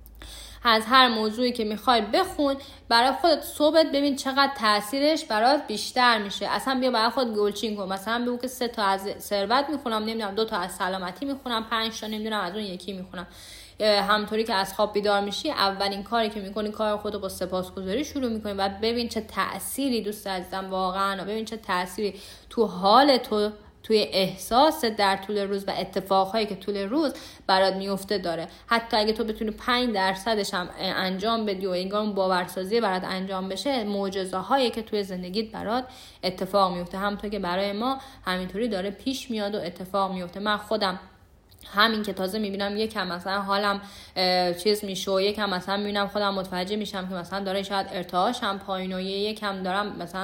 از هر موضوعی که میخوای بخون برای خودت صبحت، ببین چقدر تاثیرش برات بیشتر میشه. اصلا بیا برای خود گلچین کن. مثلا بگو که سه تا از ثروت میخونم، نمیدونم دو تا از سلامتی میخونم، پنج تا نمیدونم از اون یکی میخونم. همونطوری که از خواب بیدار میشی، اولین کاری که میکنی کار خودت با سپاسگزاری شروع میکنی و ببین چه تأثیری دوست عزیزم واقعا، ببین چه تأثیری تو حال تو، توی احساس در طول روز و اتفاقهایی که طول روز برات میفته داره. حتی اگه تو بتونی پنج درصدش هم انجام بدی و انگار اون باورسازی برات انجام بشه، معجزه هایی که توی زندگیت برات اتفاق میفته. همونطور که برای ما همینطوری داره پیش میاد و اتفاق میفته. من خودم همین که تازه میبینم یکم مثلا حالم چیز میشه، یکم مثلا میبینم خودم متوجه میشم که مثلا داره شاید ارتعاشم پایین و یکم دارم مثلا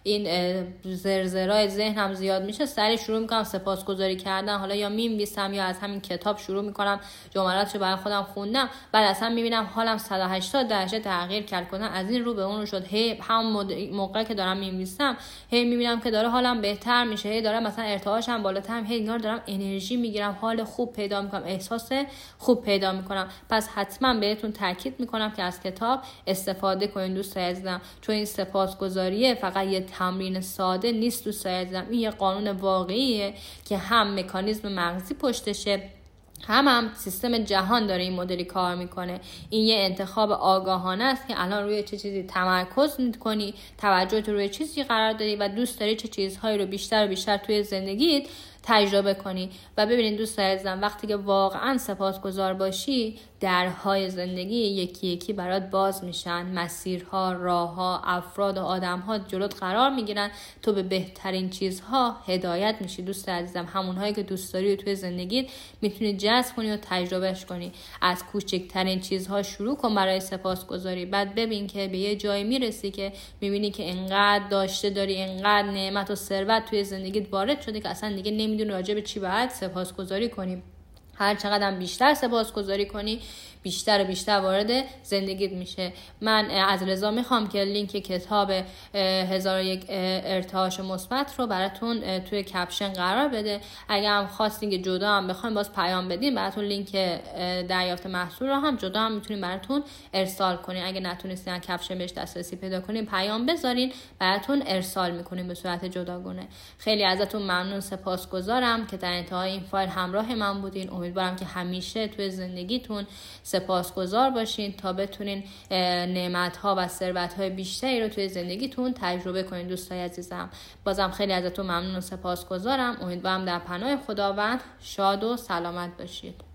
این زرزرای ذهنم زیاد میشه، سریع شروع میکنم سپاسگزاری کردن، حالا یا مینویسم یا از همین کتاب شروع میکنم جملاتشو برای خودم خوندم، بعد اصلا میبینم حالم صد و هشتاد درجه تغییر کرد، کنم از این رو به اون رو شد. هی همون موقع که دارم مینویسم هی میبینم که داره حالم بهتر میشه، هی داره مثلا ارتعاشم بالاتر، هی انگار دارم انرژی میگیرم، حال خوب پیدا میکنم، احساس خوب پیدا میکنم. پس حتما بهتون تاکید میکنم که از کتاب استفاده کنین دوستای عزیزم، چون این سپاسگزاریه فقط یه تمرین ساده نیست دوستای عزیزم، این یه قانون واقعیه که هم مکانیزم مغزی پشتشه، هم هم سیستم جهان داره این مدلی کار میکنه. این یه انتخاب آگاهانه است که الان روی چه چیزی تمرکز میکنی، توجهت روی چیزی قرار دادی و دوست داری چه چیزهایی رو بیشتر و بیشتر توی زندگیت تجربه کنی. و ببینید دوستان عزیزم، وقتی که واقعا سپاسگزار باشی، درهای زندگی یکی یکی برات باز میشن، مسیرها، راهها، افراد و آدمها جلوت قرار میگیرن، تو به بهترین چیزها هدایت میشی دوست عزیزم. همونهایی که دوست داری و توی زندگیت میتونی جذب کنی و تجربهش کنی. از کوچکترین چیزها شروع کن برای سپاسگزاری، بعد ببین که به یه جایی میرسی که میبینی که انقدر داشته داری، انقدر نعمت و ثروت توی زندگیت وارد شده که اصلا دیگه نمیدونی راجع به چی باید سپاسگزاری کنی. هر چقدر بیشتر سپاسگزاری کنی، بیشتر و بیشتر وارد زندگیت میشه. من از رضا میخوام که لینک کتاب هزار و یک ارتعاش مثبت رو براتون توی کپشن قرار بده. اگه هم خواستین که جدا هم بخوایم باز پیام بدین، براتون لینک دریافت محصول رو هم جدا هم میتونیم براتون ارسال کنین. اگه نتونستین کپشن بهش دسترسی پیدا کنین، پیام بذارین، براتون ارسال میکنیم به صورت جداگانه. خیلی ازتون ممنون، سپاسگزارم که در انتهای این فایل همراه من بودین. امیدوارم که همیشه توی زندگیتون سپاسگزار باشین تا بتونین نعمت‌ها و ثروت‌های بیشتری رو توی زندگیتون تجربه کنین دوستای عزیزم. بازم خیلی ازتون ممنون و سپاسگزارم. امیدوارم در پناه خداوند شاد و سلامت باشید.